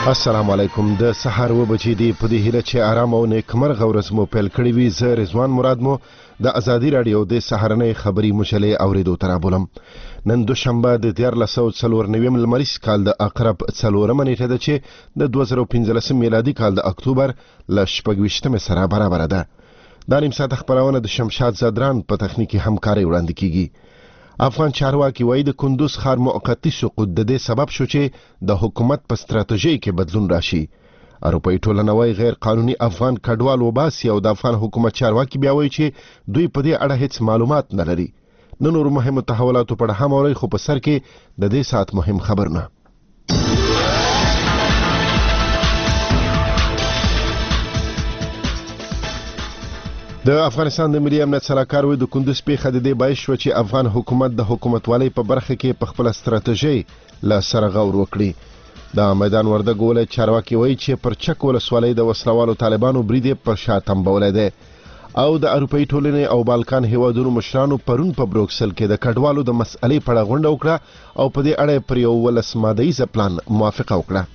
السلام علیکم د سحر و بجې دی په دې هیله چې آرام او نیکمرغه ورځ مو پیل کړی وي. زه رضوان مراد مو د ازادي رادیو د سحرنې خبري مجلې اوریدو ترابولم. نن دوشنبه د 1494 لمریز کال د اقرب 4 نیټه ده چې د 2015 میلادي کال د اکتوبر ل 28 سره برابر ده. دا نیم ساعت خبرونه د شمشاد زادران په تخنیکی همکاري وړاندې کیږي. افغان چارواکي وایي د کندوز ښار موقتی سقوط د دې سبب شو چې د حکومت په ستراتیژي کې بدلون راشي. اروپایي ټولنه وایي غیر قانوني افغان کډوال وباسي او د افغان حکومت چارواکي بیا وایي چې دوی په دې اړه هیڅ معلومات نه لري. نور مهمو تحولاتو په اړه هم اورئ، خو په سر کې د دې ساعت مهم خبرونه. د افغانستان د ملي امنیت سلاکار وی د کندوز پیښه د دې باعث شو چې افغان حکومت د حکومتوالۍ په برخه کې په خپل ستراتیژي لا سره غور وکړي. د میدان وردګ ولایت چارواکي وایي چې پر چک ولسوالۍ د وسلوالو طالبانو برید په شا تنبولې ده او د اروپایي ټولنې او بالکان هیوادونو مشرانو پرون په بروکسل کې د کډوالو د مسئلې په اړه غونډه وکړه او په دې اړه پر یو ولس مادهیز پلان موافقه وکړه.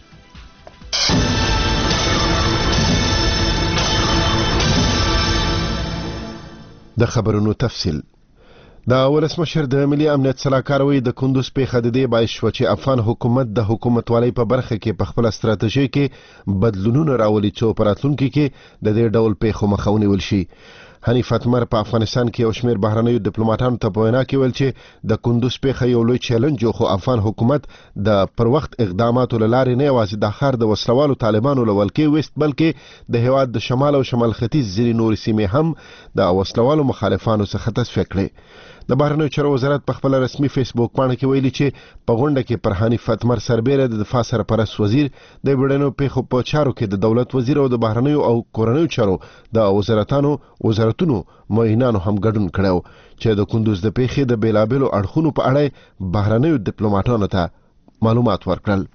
د خبرونو تفصیل. د ولسمشر د ملي امنیت سلاکار وی د کندوز پیښه د دې باعث شو چې افغان حکومت د حکومتوالۍ په برخه کې په خپل ستراتیژي کې بدلونونه راولي چې په راتلونکي کې د دې ډول پیښو مخه ونیول شي. حنیف اتمر په افغانستان کې یو شمېر بهرنیو ډیپلوماټانو ته په وینا کې ویل چې د کندوز پیښه یو لوی چیلنج خو افغان حکومت د پر وخت اقداماتو لارې نه یوازې د ښار د وسلوالو طالبانو لولکې وست بلکې د هیواد د شمال او شمال ختیځ ځینې نورې سیمې هم د وسلوالو مخالفانو څخه تصفیه کړې. د بهرنیو چارو وزارت په خپل رسمي فیسبوک باندې کې ویلي چې په غونډه کې پر حنیف اتمر سربېره د دفاع سرپرست وزیر د بیړنیو پیښو په چارو کې د دولت وزیر او د بهرنیو او کورنیو چارو د وزارتونو معینانو هم ګډون کړو چې د کندوز د پیښې د بیلابلو اړخونو په اړه بهرنیو ډیپلوماټانو ته معلومات ورکړل.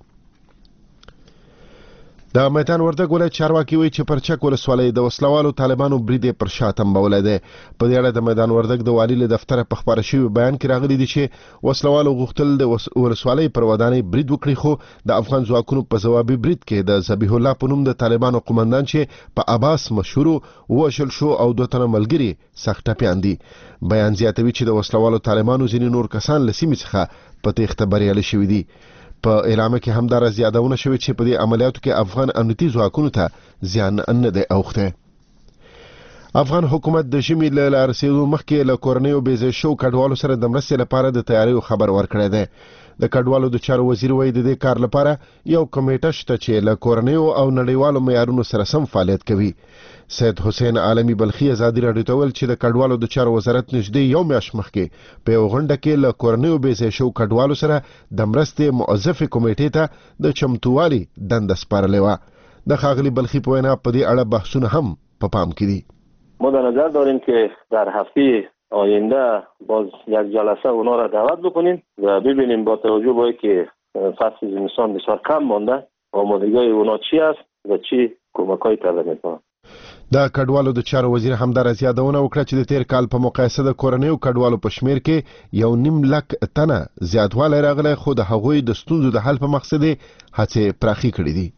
د میدان وردګ ولایت چارواکي وایي چې پر چک ولسوالۍ د وسلوالو طالبانو برید پر شا تنبولې ده. په دې اړه د میدان وردګ د والي له دفتر په خبره شوی بیان کې راغلي دي چې وسلوالو غوښتل د ولسوالۍ پر ودانۍ برید وکړي، خو د افغان ځواکونو په ځوابي برید کې د ذبیح الله په نوم د طالبانو قومندان چې په عباس مشهور وشل شو او دوه تنه ملګري سخت ټپیان دي. بیان زیاتوي چې د وسلوالو طالبانو ځینې نور کسان له سیمې څخه په تېښته بریالي شوي دي. په اعلامیه کې همدار زیادونه شوي چې په دې عملیاتو کې افغان امنیتي ځواکونو ته زیان نه دی اوخته. افغان حکومت د ژمي له رسیدو مخکې له کورنیو بیځای شو کډوالو سره د مرستې لپاره د تیاریو خبر ورکړی دی. د کډوالو د چارو وزیر وایي د دې کار لپاره یو کمیټه شته چې له کورنیو او نړیوالو معیارونو سره سم فعالیت کوي. سید حسین عالمی بلخی ازادي رادیو ته ویل چې د کډوالو د چارو وزارت نږدې یو میاشت مخکې په یو غونډه کې له کورنیو بیځای شو کډوالو سره د مرستې موظفې کمیټې ته د چمتووالي دنده سپارلې وه. د ښاغلي بلخی په وینا په دې اړه بحثونه هم په پام کې دي. ما در نظر داریم که در هفته آینده باز یک جلسه اونا را دعوت بکنیم و ببینیم با توجه به که فصل زمستان بسیار کم مانده آمادگی اونا چی است و چی کمک‌های طلب می‌کنند. د کډوالو د چارو وزیر همدار زیادونه وکړه چې د تیر کال په مقایسه د کورنیو کډوالو په شمیر کې 1.5 لک تنه زیاتوالی راغلی، خو د هغوی د ستونزو د حل په مقصد هڅې پراخې کړې دي.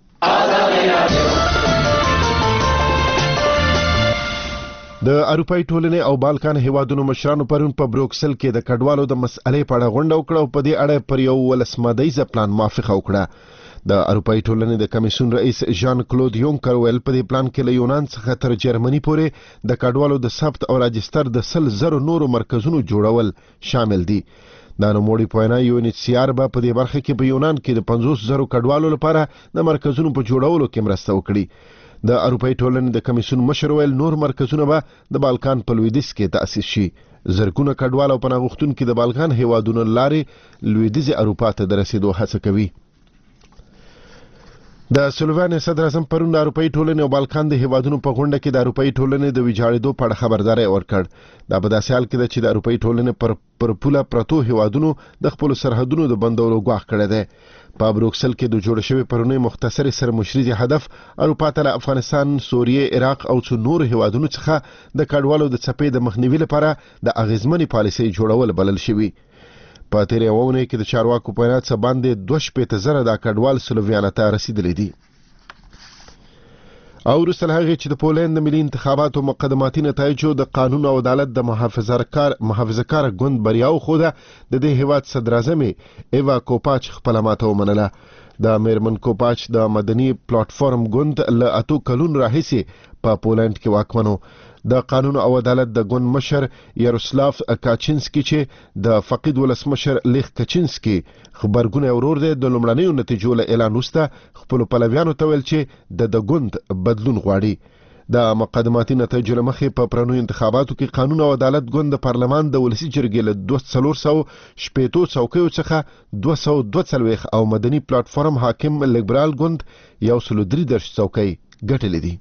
د اروپایي ټولنې او بالکان هیوادونو مشرانو پرون په بروکسل کې د کډوالو د مسئلې په اړه غونډه وکړه او په دې اړه پر یو ولس مادهیز پلان موافقه وکړه. د اروپایي ټولنې د کمیسیون رئیس ژان کلود یونکر ویل په دې پلان کې له یونان څخه تر جرمني پورې د کډوالو د ثبت او راجستر د 100,000 نورو مرکزونو جوړول شامل دي. د نوموړي په وینا UNHCR به په دې برخه کې په یونان کې د 50,000 کډوالو لپاره د مرکزونو په جوړولو کې مرسته وکړي. د اروپایي ټولنې د کمیسیون مشر ویل نور مرکزونه به د بالکان په لویدیځ کې تأسیس شي. زرګونه کډوال او پناه غوښتونکي د بالکان هیوادونو لارې لویدیځې اروپا ته د رسیدو هڅه کوي. د سلووینیا صدر اعظم پرون د اروپایي ټولنې او بالکان د هیوادونو په غونډه کې د اروپایي ټولنې د ویجاړېدو په اړه خبرداری ورکړ. دا په داسې حال کې ده چې د اروپایي ټولنې پر پوله پرتو هیوادونو د خپلو سرحدونو د بندولو ګواښ کړی دی. په بروکسل کې د جوړ شوی پرونی مختصر سرمشريزي هدف اروپا ته افغانستان، سوریه، عراق او څو نور هیوادونو څخه د کډوالو د څپې د مخنیوي لپاره د اغیزمنې پالیسۍ جوړول بلل شوی. په تیرې اونۍ کې د چارواکو په وینا څه باندې 2,000 دا کډوال سلوویانو ته رسیدلي دي. او وروسته له هغې چې د پولند د ملي انتخاباتو مقدماتي نتایجو د قانون او عدالت د محافظه‌کاره ګوند بریا وښوده، د دې هیواد صدراعظم ایوا کوپاچ خپله ماته ومنله. د میرمن کوپاچ د مدني پلاټفارم ګوند له 8 کلونو راهیسې په پولند کې واکمنو. د قانون او عدالت د ګوند مشر یاروسلاف کاچینسکي چې د فقید ولسمشر لیخ کچینسکي خبرګون ورور دی، د لومړنیو نتیجو له اعلان وروسته خپلو پلویانو ته ویل چې د ګوند بدلون غواړي. د مقدماتي نتایجو له مخې په پرانو انتخاباتو کې قانون او عدالت ګوند د پارلمان د ولسي جرګې له 460 څوکیو څخه 242 او مدني پلاټفارم حاکم لیبرال ګوند 133 څوکۍ ګټلې دي.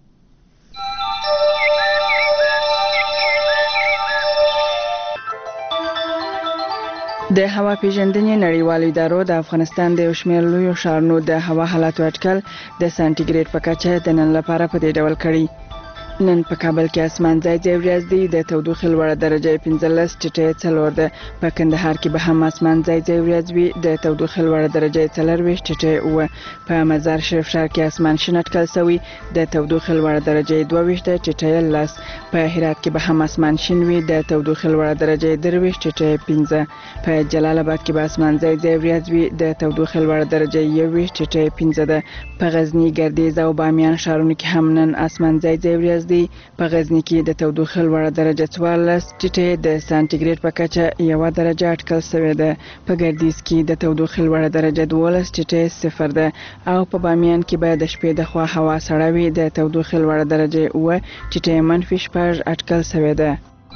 د هوا پیژندنې نړیوالو ادارو د افغانستان د یو شمېر لویو ښارونو د هوا حالاتو اټکل د سانتیګریډ په کچه د نن لپاره په دې ډول کړي. نن په کابل کې اسمان ځای ځای وریځ دی، د تودوخې لوړه درجه 15 ټیټه 4 ده. په کندهار کې به هم اسمان ځای ځای وریځ وي، د تودوخې لوړه درجه 24 ټیټه 9. په مزار شریف ښار کې اسمان شین اټکل شوی، د تودوخې لوړه درجه 22 ټیټه 10. په هرات کې به هم اسمان شین وي، د تودوخې لوړه درجه 23 ټیټه 15. په جلال آباد کې به اسمان ځای ځای وریځ وي، د تودوخې لوړه درجه 21 ټیټه 15 ده. په غزنی، ګردیز او بامیان ښارونو کې هم نن اسمان ځای ځای وریځ دی. په غزنی کې د تودوخې لوړه درجه 14 ټیټه د سانتیګریډ په کچه 1 درجه اټکل شوې ده. په ګردیز کې د تودوخې لوړه درجه 12 ټیټه 0 ده او په بامیان کې به د شپې د خوا هوا سړه وي، د تودوخې لوړه درجه 9 ټیټه -6 اټکل شوې ده.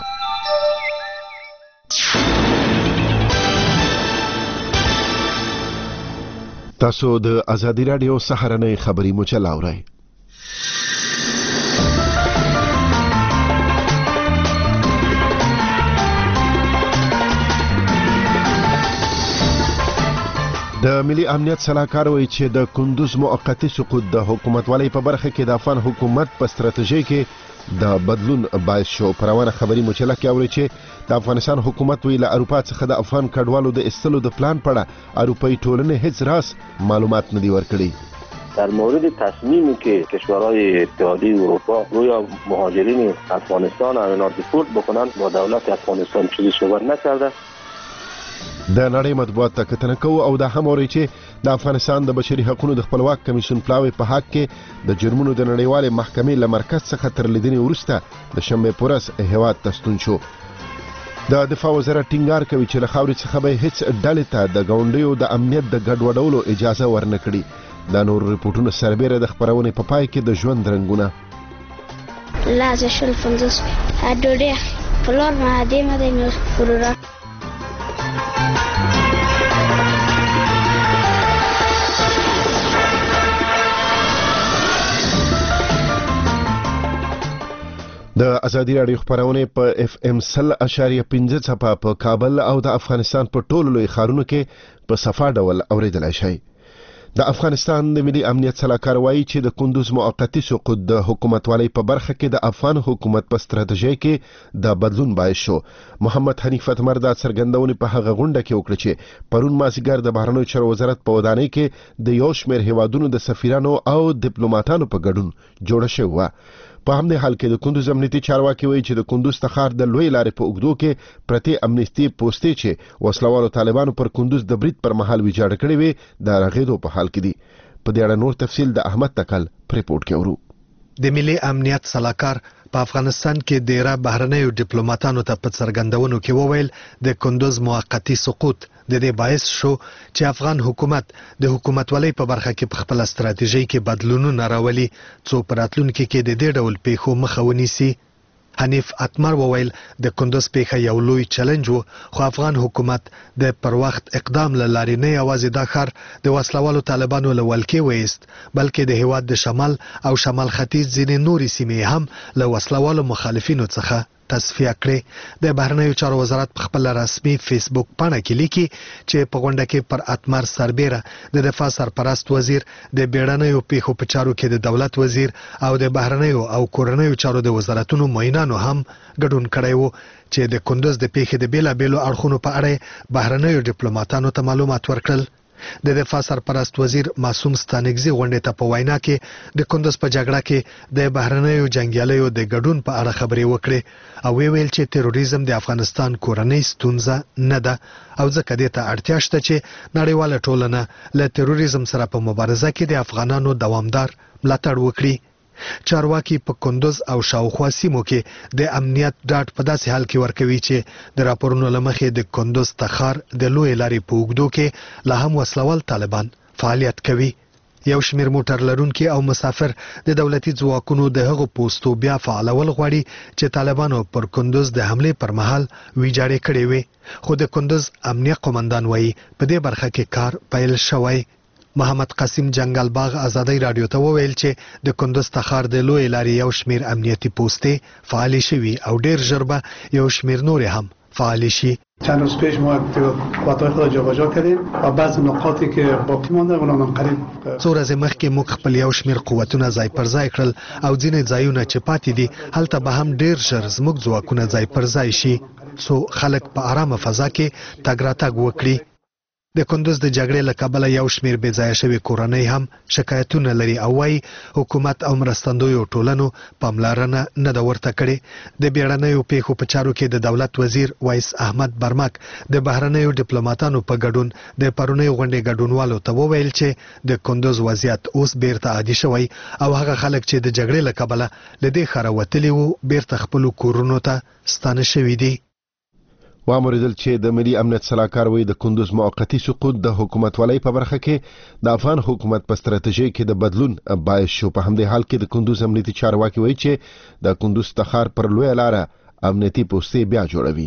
تاسو د ازادي رادیو سهارنۍ خبري مجله اورئ. د ملي امنیت صلاحکار وایي چې د کندوز موقتی سقوط د حکومتوالۍ په برخه کې د افغان حکومت په ستراتیژۍ کې د بدلون باعث شو. په روانه خبري مجله کې اوري چې د افغانستان حکومت وی له اروپا څخه د افغان کډوالو د استلو د پلان په اړه اروپایي ټولنې هیڅ راس معلومات نه دی ورکړي. در مورد تصمیمی که کشورهای اتحادیه اروپا روی مهاجرین افغانستان اینا دیپورت بکنند با دولت افغانستان چیزی صحبت نکرده. د نړۍ مطبوعات ته کتنه کوو او دا هم اوري چې د افغانستان د بشري حقوقو د خپلواک کمیسیون پلاوی په حق کې د جرمونو د نړیوالې محکمې له مرکز څخه تر لیدنې وروسته د شنبه پورس هیواد ته ستون شو. د دفاع وزارت ټینګار کوي چې له خاورې څخه به هیڅ ډلې ته د ګاونډیو د امنیت د ګډوډولو اجازه ورنکړي. دا نور ریپورتونه سربېره د خبرونې په پای کې د ژوند رنګونه. لازم شل فندس هډوډه فلور ما دې مده مې فلورا د ازادي رادیو خبرونه په FM 100.5 څخه په کابل او د افغانستان په ټولو لوی ښارونو کې په صفا ډول اوریدلای شئ. د افغانستان د ملي امنیت صلاحکار وایي چې د کندوز موقتی سقوط د حکومتوالۍ په برخه کې د افغان حکومت په ستراتیژۍ کې د بدلون باعث شو. محمد حنیف اتمر دا څرګندونه په هغه غونډه کې وکړه چې پرون مازیګر د بهرنیو چارو وزارت په ودانۍ کې د یو شمېر هیوادونو د سفیرانو او ډیپلوماټانو په ګډون جوړه شوې وه. په همدې حال کې د کندوز امنیتي چارواکي وایي چې د کندوز ښار د لوی لارې په اوږدو کې پرتې امنیستي پوسټې چې وسلوالو طالبانو پر کندوز د برید پر مهال ویجاړ کړې وي د رغېدو په حال کې دي. په دې اړه نور تفصیل د احمد تکل پر ریپورت کې اورو. د ملي امنیت صلاحکار په افغانستان کې ډیره بهرنیو ډیپلوماټانو ته په څرګندونو کې وویل د کندوز موقتی سقوط د دې باعث شو چې افغان حکومت د حکومتوالۍ په برخه کې په خپل ستراتیژۍ کې بدلونونه راولي څو په راتلونکي کې د دې ډول پیښو مخه ونیسي. حنیف اتمر وویل د کندوز پیښه یو لوی چیلنج و، خو افغان حکومت د پر وخت اقدام له لارې نه یوازې دا ښار د وسلوالو طالبانو له ولکې وایست بلکې د هیواد د شمال او شمال ختیځ ځینې نورې سیمې هم له وسلوالو مخالفینو څخه تصفیه کړې. د بهرنیو چارو وزارت په خپل رسمي فیسبوک پاڼه کې لیکي چې په غونډه کې پر اتمر سربیره د دفاع سرپرست وزیر، د بیړنیو پیښو په چارو کې د دولت وزیر او د بهرنیو او کورنیو چارو د وزارتونو معینانو هم ګډون کړی وو چې د کندوز د پیښې د بیلابیلو اړخونو په اړه بهرنیو ډیپلوماټانو ته معلومات ورکړل. د دفاع سرپرست وزیر معصوم ستانکزي غونډې ته په وینا کې د کندوز په جګړه کې د بهرنیو جنگیالیو د ګډون په اړه خبرې وکړې او ویل چې تروریزم د افغانستان کورنۍ ستونزه نه ده او ځکه دې ته اړتیا شته چې نړیواله ټولنه له تروریزم سره په مبارزه کې د افغانانو دوامدار ملاتړ وکړي. چارواکي په کندوز او شاوخوا سیمو کې د امنیت ډاډ په داسې حال کې ورکوي چې د راپورونو لمخې د کندوز تخار د لوی لارې په اوږدو کې لا هم وسلوال طالبان فعالیت کوي. یو شمیر موټر لرونکي او مسافر د دولتي ځواکونو د هغو پوسټو بیا فعالول غواړي چې طالبانو پر کندوز د حمله پر مهال ویجاړې کړې وي، خو د کندوز امنیه قومندان وایي په دې برخه کې کار پیل شوی. محمد قاسم جنگل باغ ازادي رادیو ته وویل چې د کندوز تخار د لوی لارې یو شمیر امنیتي پوسټې فعال شوي او ډیر ژر به یو شمیر نور هم فعال شي. چند روز پیش ما قوت‌های خود جابجا کردیم و بعض نقاطی که باقی مانده اونا هم قریب څو ورځې مخکې موږ خپل یو شمیر قوتونه ځای پر ځای کړل او ځینې ځایونه چې پاتې دي هلته به هم ډیر ژر زموږ ځواکونه ځای پر ځای شي څو خلک په آرامه فضا کې تګ راتګ وکړي. د کندوز د جګړې له کبله یو شمیر بې ځایه شوي کورنۍ هم شکایتونه لري او وايي حکومت او مرستندویو ټولنو پاملرنه نه ده ورته کړې. د بیړنیو پیښو په چارو کې د دولت وزیر وایس احمد برمک د بهرنیو ډیپلوماټانو په ګډون د پرونی غونډې ګډونوالو ته وویل چې د کندوز وضعیت اوس بیرته عادي شوی او هغه خلک چې د جګړې له کبله له دې ښاره وتلي وو بیرته خپلو کورونو ته ستانه شوي دي. واوریدل چې د ملي امنیت صلاحکار وی د کندوز موقتی سقوط د حکومت ولای په برخه کې د افغان حکومت په ستراتیژي کې د بدلون باعث شو. په همدې حال کې د کندوز امنیتي چارواکي وی چې د کندوز تخار پر لوی لار امنیتي پوسټې بیا جوړوي.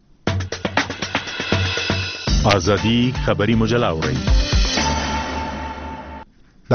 ازادي خبري مجله اوري. د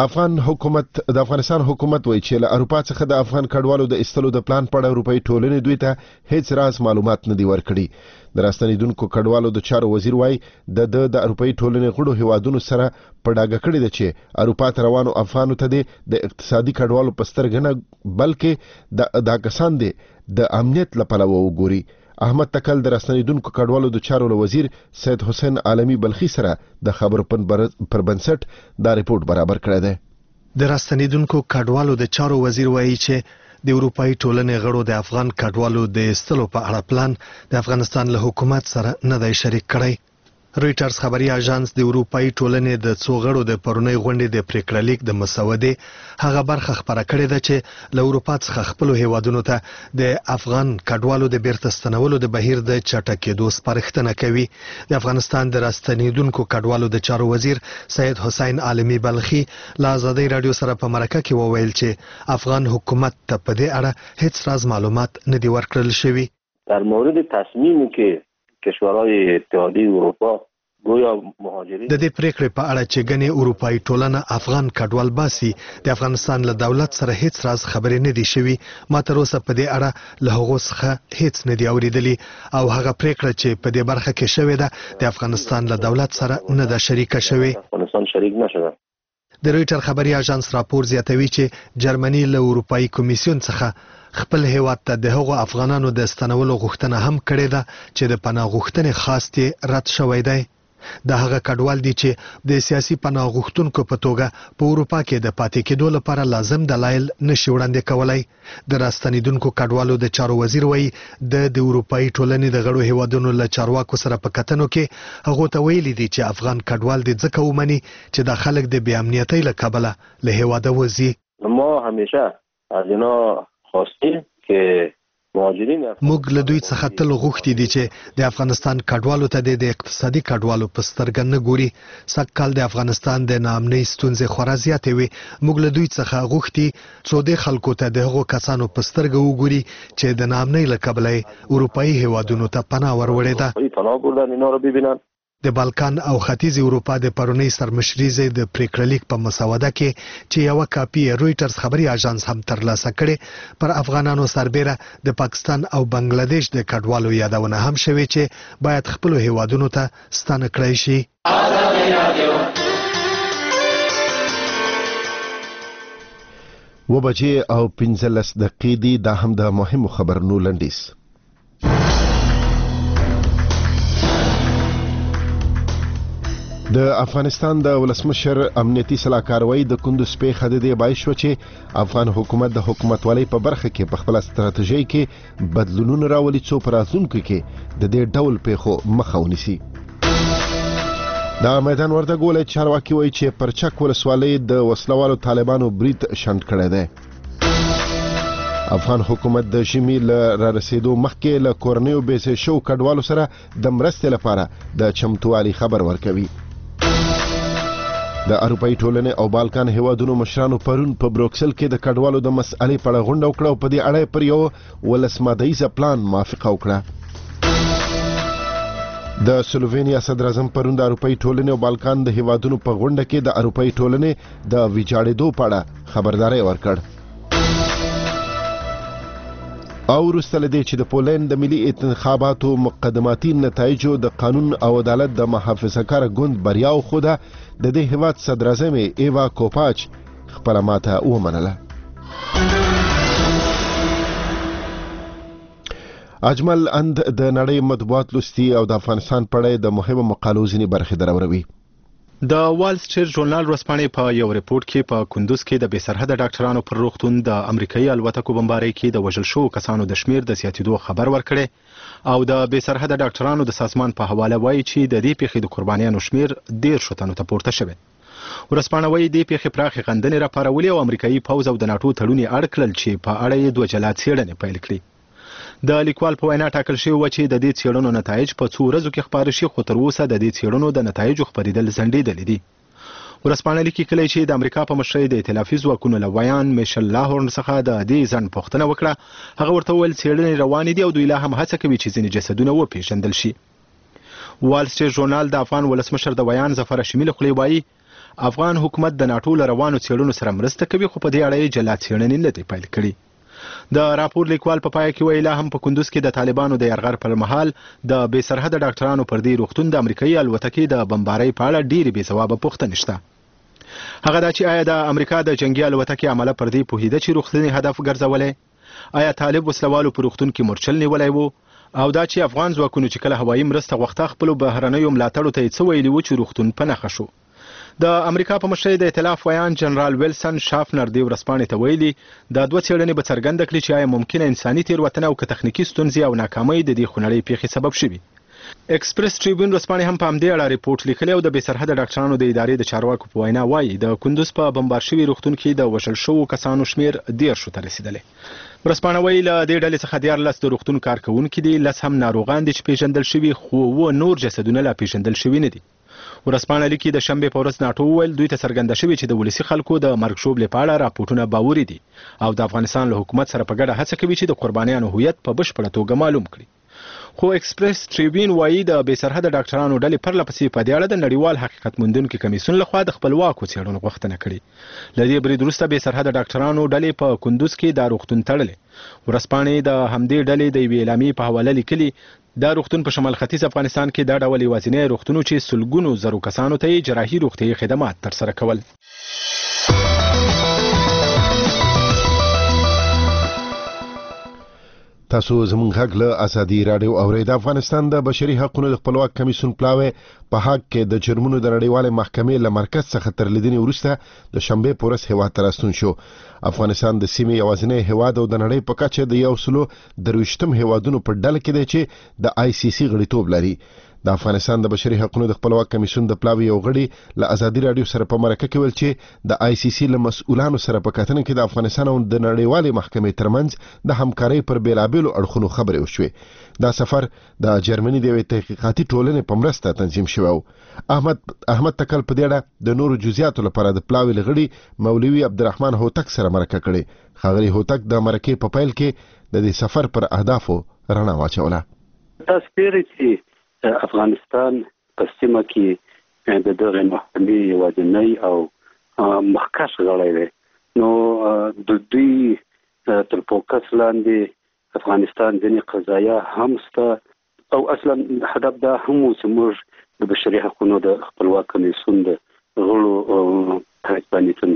افغانستان حکومت وایي چې له اروپا څخه د افغان کډوالو د استلو د پلان په اړه اروپאי ټولنې دوی ته هیڅ راز معلومات نه دی ورکړي. د راستنیدونکو کډوالو د چارو وزیر وایي د اروپאי ټولنې غړو هیوادونو سره په ډاګه کړی دی چې اروپا ته روانو افغانو ته د اقتصادي کډوالو په سترګه نه بلکې د کسان دي د امنیت لپاره وګوري. احمد تکل د راستنیدونکو کډوالو د چارو وزیر سید حسین عالمی بلخی سره د خبرو پر بنسټ دا ریپورت برابر کړی دی. د راستنیدونکو کډوالو د چارو وزیر وایي چې د اروپאי ټولنې غړو د افغان کډوالو د استلو په اړه پلان د افغانستان له حکومت سره نه دی شریک کړی. رويټرز خبري اژانس د اروپאי ټولنې د څو غړو د پرونی غونډې د پریکړه لیک د مسودې هغه برخه خبره کړې ده چې له اروپا څخه خپل هیوادونو ته د افغان کډوالو د بیرته ستنولو د بهیر د چټکېدو سپارښتنه کوي. د افغانستان د راستنیدونکو کډوالو د چارو وزیر سید حسین عالمی بلخی له ازادي رادیو سره په مرکه کې وویل چې افغان حکومت ته په دې اړه هیڅ راز معلومات نه دی ورکړل شوی. در مورد تصمیمی که کشورهای اتحادیه اروپا گویا مهاجرین د دې پریکړې په اړه چې ګنې اروپאי ټولنه افغان کډوال باسي د افغانستان له دولت سره هیڅ راز خبرې نه دي شوي. ما تر اوسه په دې اړه له هغو څخه هیڅ نه دی اوریدلی او هغه پریکړه چې په دې برخه کې شوې ده د افغانستان له دولت سره نه ده شریکه شوې. افغانستان شریک نشده. د رويټر خبري اژانس راپور زیاتوي چې جرمني له اروپאי کمیسیون څخه خپل هیواد ته د هغو افغانانو د استنولو غوښتنه هم کړې ده چې د پناه غوښتنې خواست یې رد شوی دی. د هغه کډوال دي چې د سیاسي پناه غوښتونکو په توګه په اروپا کې د پاتې کېدو لپاره لازم دلایل نشي وړاندې کولای. د راستنیدونکو کډوالو د چارو وزیر وایي د اروپאי ټولنې د غړو هیوادونو له چارواکو سره په کتنو کې هغه ته ویلي دي چې افغان کډوال دي ځکه ومني چې د خلک د بې امنیتۍ له کبله له هیواده وځي. ما همیشه از اینا خواستیم که موږ له دوی څخه تل غوښتي دي چې د افغانستان کډوالو ته د اقتصادي کډوالو په سترګه نه ګوري. سږکال د افغانستان د ناامنۍ ستونزې خورا زیاتې وي. موږ له دوی څخه غوښتي څو د خلکو ته د هغو کسانو په سترګه وګوري چې د ناامنۍ له کبله اروپאי هیوادونو ته پناه وروړې ده. د بالکان او ختیځ اروپا د پرونی سرمشریزې د پریکړلیک په مسوده کې چې یو کاپی رويټرز خبري اژانس هم ترلاسه کړي پر افغانانو سربېره د پاکستان او بنگلاديش د کډوالو یادونه هم شوې چې باید خپل هیوادونو ته ستانه کړی شي. و بجې او 15 دقیقې دي. دا هم د مهمو خبرونو لنډیز. د افغانستان د ولسمشر امنیتي سلاکار وای د کندوز پیښه د دې باعث شو چې افغان حکومت د حکومتولۍ په برخه کې په خپل ستراتیژي کې بدلونونه راولي څو پر راتلونکو کې د دې ډول پیښو مخه ونیسي. دا میدان وردګ ولایت چارواکي وای چې پرچک ولسوالۍ د وسلوالو طالبانو برید شنډ کړی دی. افغان حکومت د ژمي له رسیدو مخکې له کورنیو بیسه شو کډوالو سره د مرستې لپاره د چمتووالي خبر ورکوي. د اروپאי ټولنې او بالکان هیوادونو مشرانو پرون په بروکسل کې د کډوالو د مسئلې په اړه غونډه وکړه او په دې اړه پر یو ولسمدایزه پلان موافقه وکړه. د سلووینیا صدر اعظم پرون د اروپאי ټولنې او بالکان د هیوادونو په غونډه کې د اروپאי ټولنې د ویجاړېدو په اړه خبرداري ورکړ. او وروسته له دې چې د پولند د ملي انتخاباتو مقدماتي نتایجو د قانون او عدالت د محافظه‌کار ګوند بریا وښوده، د دې هیواد صدر اعظم ایوا کوپاچ خپله ماته ومنله. اجمل اند د نړۍ مطبوعات لوستي او د افغانستان په اړه د مهمو مقالو ځینې برخې دراوروي. د وال سټریټ ژورنال ورځپاڼې په یو ریپورت کې په کندوز کې د بې سرحده ډاکټرانو پر روغتون د امریکایي الوتکو بمبارۍ کې د وژل شوو کسانو د شمیر د زیاتېدو خبر ورکړی او د بې سرحده ډاکټرانو د سازمان په حواله وایي چې د دې پیښې د قربانیانو شمیر 13 تنو ته پورته شوی. ورځپاڼه وایي دې پیښې پراخې غندنې راپارولې او امریکایي پوځ او د ناټو تړونې اړ کړل چې په اړه یې 2 جلا څېړنې پیل کړې. د لیکوال په وینا ټاکل شوی و چې د دې څېړنو نتایج په 2 ورځو کې خپاره شي، خو تر اوسه د دې څېړنو د نتایجو خپرېدل ځنډېدلي دي. ورځپاڼه لیکي کله چې د امریکا په مشرۍ د ائتلافي ځواکونو له ویان میشل لاهورن څخه د دې ځنډ پوښتنه وکړه، هغه ورته وویل څېړنې روانې دي او دوی لا هم هڅه کوي چې ځینې جسدونه وپېژندل شي. وال سټریټ ژورنال د افغان ولسمشر د ویان ظفر هاشمي له خولې وایي افغان حکومت د ناټو له روانو څېړنو سره مرسته کوي، خو په دې اړه یې جلا څېړنې نه دي پیل کړي. د راپور لیکوال په پای کې ویل لا هم په کندوز کې د طالبانو د یرغل پر مهال د بې سرحده ډاکټرانو پر دې روغتون د امریکایي الوتکې د بمبارۍ په اړه ډېرې بې ځوابه پوښتنې شته. هغه دا چې آیا د امریکا د جنگي الوتکې عمله پر دې پوهېده چې روغتون هدف ګرځولی؟ آیا طالب وسلوالو په روغتون کې مورچل نیولی و؟ او دا چې افغان ځواکونو چې کله هوایي مرسته غوښته خپلو بهرنیو ملاتړو ته یې څه ویلي و چې روغتون په نښه شو؟ د امریکا په مشرۍ د ائتلاف ویان جنرال ویلسن شافنر دې ورځپاڼې ته ویلي دا 2 څېړنې به څرګنده کړي چې آیا ممکنه انساني تېروتنه او که تخنیکي ستونزې او ناکامۍ د دې خونړۍ پیښې سبب شوي. ایکسپریس ټریبیون ورځپاڼې هم په همدې اړه ریپورټ لیکلی او د بې سرحده ډاکټرانو د ادارې د چارواکو په وینا وایي د کندوز په بمبار شوي روغتون کې د وژل شوو کسانو شمیر 13 ته رسیدلی. ورځپاڼه وایي له دې ډلې څخه 14 د روغتون کارکوونکي دي، 10 هم ناروغان دي چې پیژندل شوي، خو 9 نور جسدونه لا پیژندل شوي نه دي. ورځپاڼه لیکي د شنبې په ورځ ناټو وویل دوی ته څرګنده شوي چې د ولسي خلکو د مرګ ژوبلې په اړه راپورټونه باوري دي او د افغانستان له حکومت سره په ګډه هڅه کوي چې د قربانیانو هویت په بشپړه توګه معلوم کړي. خو ایکسپریس ټریبیون وایي د بې سرحده ډاکټرانو ډلې پرله پسې په دې اړه د نړیوال حقیقت موندونکي کمیسیون لخوا د خپلواکو څېړنو غوښتنه کړې. له دې برید وروسته بې سرحده ډاکټرانو ډلې په کندوز کې دا روغتون تړلی. ورځپاڼې د همدې ډلې د یوې اعلامیې په حواله لیکلي دا روغتون په شمال ختیځ افغانستان کې دا ډول یوازینی روغتون چې سلګونو زرو کسانو ته یې جراحي روغتیايي خدمات ترسره کول. تاسو زموږ غږ له ازادي رادیو اورئ. د افغانستان د بشري حقوقو د خپلواک کمیسیون پلاوی په حق کې د جرمونو د نړیوالې محکمې له مرکز څخه تر لیدنې وروسته د شنبې په ورځ هیواد ته راستون شو. افغانستان د سیمې یوازینی هیواد او د نړۍ په کچه د 123 هیوادونو په ډله کې دی چې د ICC غړیتوب لري. د افغانستان د بشري حقوقو د خپلواک کمیسیون د پلاوی یو غړي له ازادي رادیو سره په مرکه کې ویل چې د ICC له مسؤلانو سره په کتنه کې د افغانستان او د نړیوالې محکمې ترمنځ د همکارۍ پر بیلابېلو اړخونو خبرې وشوې. دا سفر د جرمني د یوې تحقیقاتي ټولنې په مرسته تنظیم شوی و. احمد تکل په دې اړه د نورو جزئیاتو لپاره د پلاوی لغړي مولوي عبدالرحمن هوتک سره مرکه کړې. ښاغلي هوتک د مرکې په پیل کې د دې سفر پر اهدافو رڼا واچوله. تاسو پیری چې افغانستان قسمه کې د دغه محکمې یوازینی او مخکښ غړی دی. نو د دوی تر فوکس لاندې افغانستان ځینې قضایا هم شته او اصلا هدف دا هم و چې موږ د بشري حقوقو د خپلواک کمیسیون د غړو پرېکړه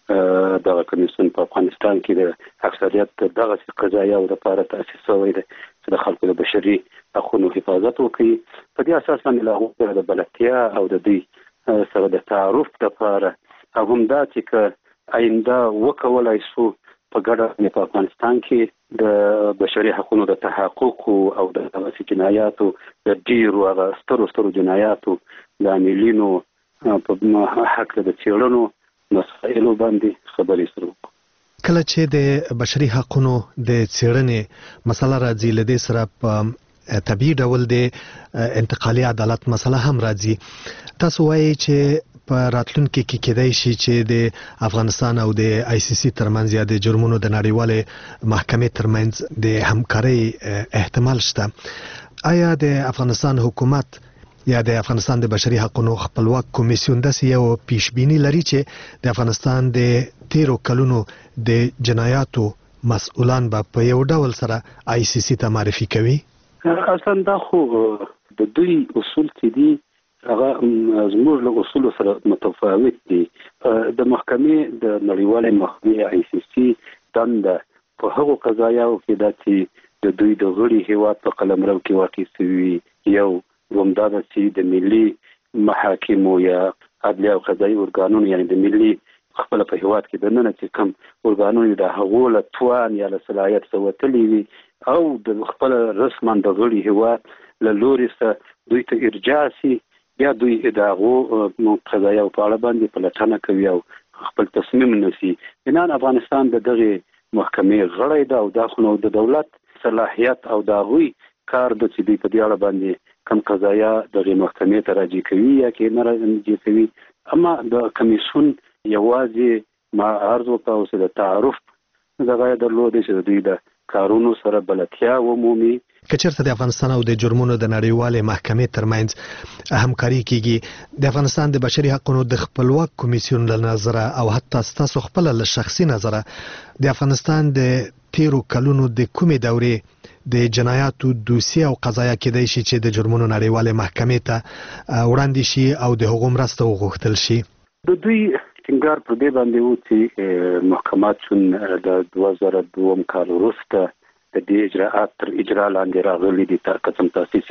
دغه کمیسیون په افغانستان کې د اکثریت دغه قضایا او لپاره تاسیس شوی دی چې د خلکو د بشري حقوقو حفاظت وکړي. په دې اساس باندې له هغوی د بلدتیا او د دوی سره د تعارف لپاره او هم دا چې آینده وکولای شو په ګډه په افغانستان کې د بشري حقوقو د تحقق او د جنایاتو د ډیرو هغه سترو جنایاتو د عاملینو په حق د څېړنو مسایلو باندې خبرې سره کله چې د بشري حقوقو د څېړنې مسله راځي لدې سره په طبيعي ډول د انتقالي عدالت مسله هم راځي. تاسو وایي چې په راتلونکي کې کېدای شي چې د افغانستان او د آی سی سی ترمنځ یا د جرمونو د نړیوالې محکمې ترمنځ د همکارۍ احتمال شته. آیا د افغانستان حکومت یا د افغانستان د بشري حقوقو خپلواک کمیسیون داسې یو پیشبینی لري چې د افغانستان د 13 کلونو د جنایاتو مسؤلان به په یو ډول سره آی سی سی ته معرفي کوي؟ اصلا دا خو د دوی اصول چې دي هغه زموږ له اصول سره متفاوت دي. د محکمې د نړیوالې محکمې آی سی سی دنده په هغو قضایاو کې دا چې د دوی د غړي هیواد په قلمرو کې واقع شوي یو ومدا چې د ملي محاکمو یا عدلي او قضایي ارګانونو یعنی د ملي خپل په هیواد کې د نن چې کوم ارګانونو د هغو له توان یا له صلاحیت سوتلی وي او د خپل رسما د غړي هیواد له لوري سره دوی ته ارجاع شي یا دوی ادعاو قضایا په اړه باندې پلټنه کوي او خپل تصمیم نیسي. بنان افغانستان دغه محکمې غړی ده او داخلو د دولت صلاحیت او داغوی کار د چې په دې اړه باندې کم قضایا دغه محکمې ته راځي کوي یا کې نه راځي کوي. اما د کمیسیون یوازې ما عرض وکړو چې د تعارف دغه درلودي چې دوی د کارونو سره بلدتیا ومومي. کچرته د افغانستان او د جرمونو د نړیوالې محکمې ترمنځ همکاري کیږي د افغانستان د بشري حقوقو د خپلواک کمیسیون له نظره او حتی تاسو خپل له شخصي نظره د افغانستان د 13 کلونو د کومې دورې د جنایاتو دوسیه او قضایا کېدای شي چې د جرمونو نړیوالې محکمې ته وړاندې شي او د حقوق مرسته وغوښتل شي؟ د دوی ټینګار پر دې باندې و چې محکمات د 2002 کال وروسته د دې اجراءات تر اجرا لاندې راغلي دي تر قسم تاسیس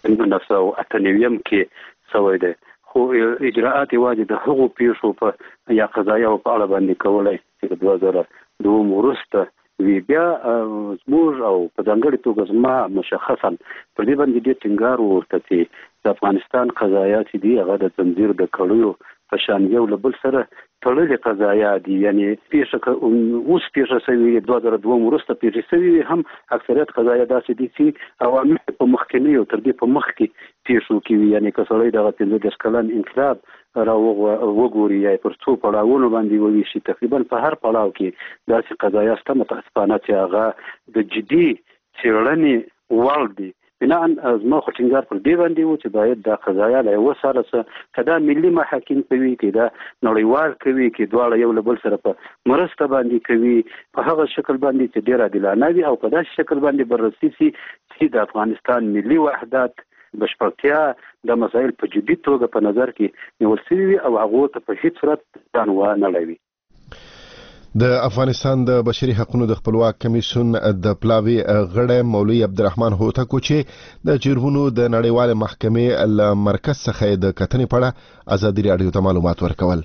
1998 کې سوی ده. خو اجراءات یوازې د هغو پیښو په یا قضایا په اړه باندې کولای چې 2002 وروسته وی بیا زموږ او په ځانګړي توګه زما مشخصا پر دې باندې د ټینګار ورته چې د افغانستان قضایا چې دی هغه د تنظیر د کړیو په شان یو لبل سره تړلې قضایا دي. یعنی پیښه اوس پیښه شوی 2002 وروسته پیښه شوی هم اکثریت قضایا داسې دي چې عوامل په مخکنی او تر دې په مخ کې پیښو کې یعنی کسړی دغه 15 کلن انقلاب را وګوري یا پر څو پړاوونو باندې وویل شي تقریبا په هر پړاو کې داسې قضایا ست متاسفانه چې هغه د جدي څېړنې وړ دي. بنان زما خو ټینګار پر دې باندې و چې باید دا قضایا له وساره سره کدا ملي محاکم کوي کدا نړیوال کوي کې دواړه یو له بل سره په مرسته باندې کوي په هغه شکل باندې چې ډیر عادلانه وي او په داسې شکل باندې بررسي شي چې د افغانستان ملي وحدت بشپړتیا د مسایل په جدي توګه په نظر کې نیول شوی او هغه ته په هیڅ صورت ځان و نه لوي. د افغانستان د بشري حقوقو د خپلواک کمیسیون د پلاوی غړی مولوی عبدالرحمن هوتکو چې د جرمونو د نړیوالې محکمې له مرکز څخه د کتنې په اړه ازادي راډیو ته معلومات ورکول.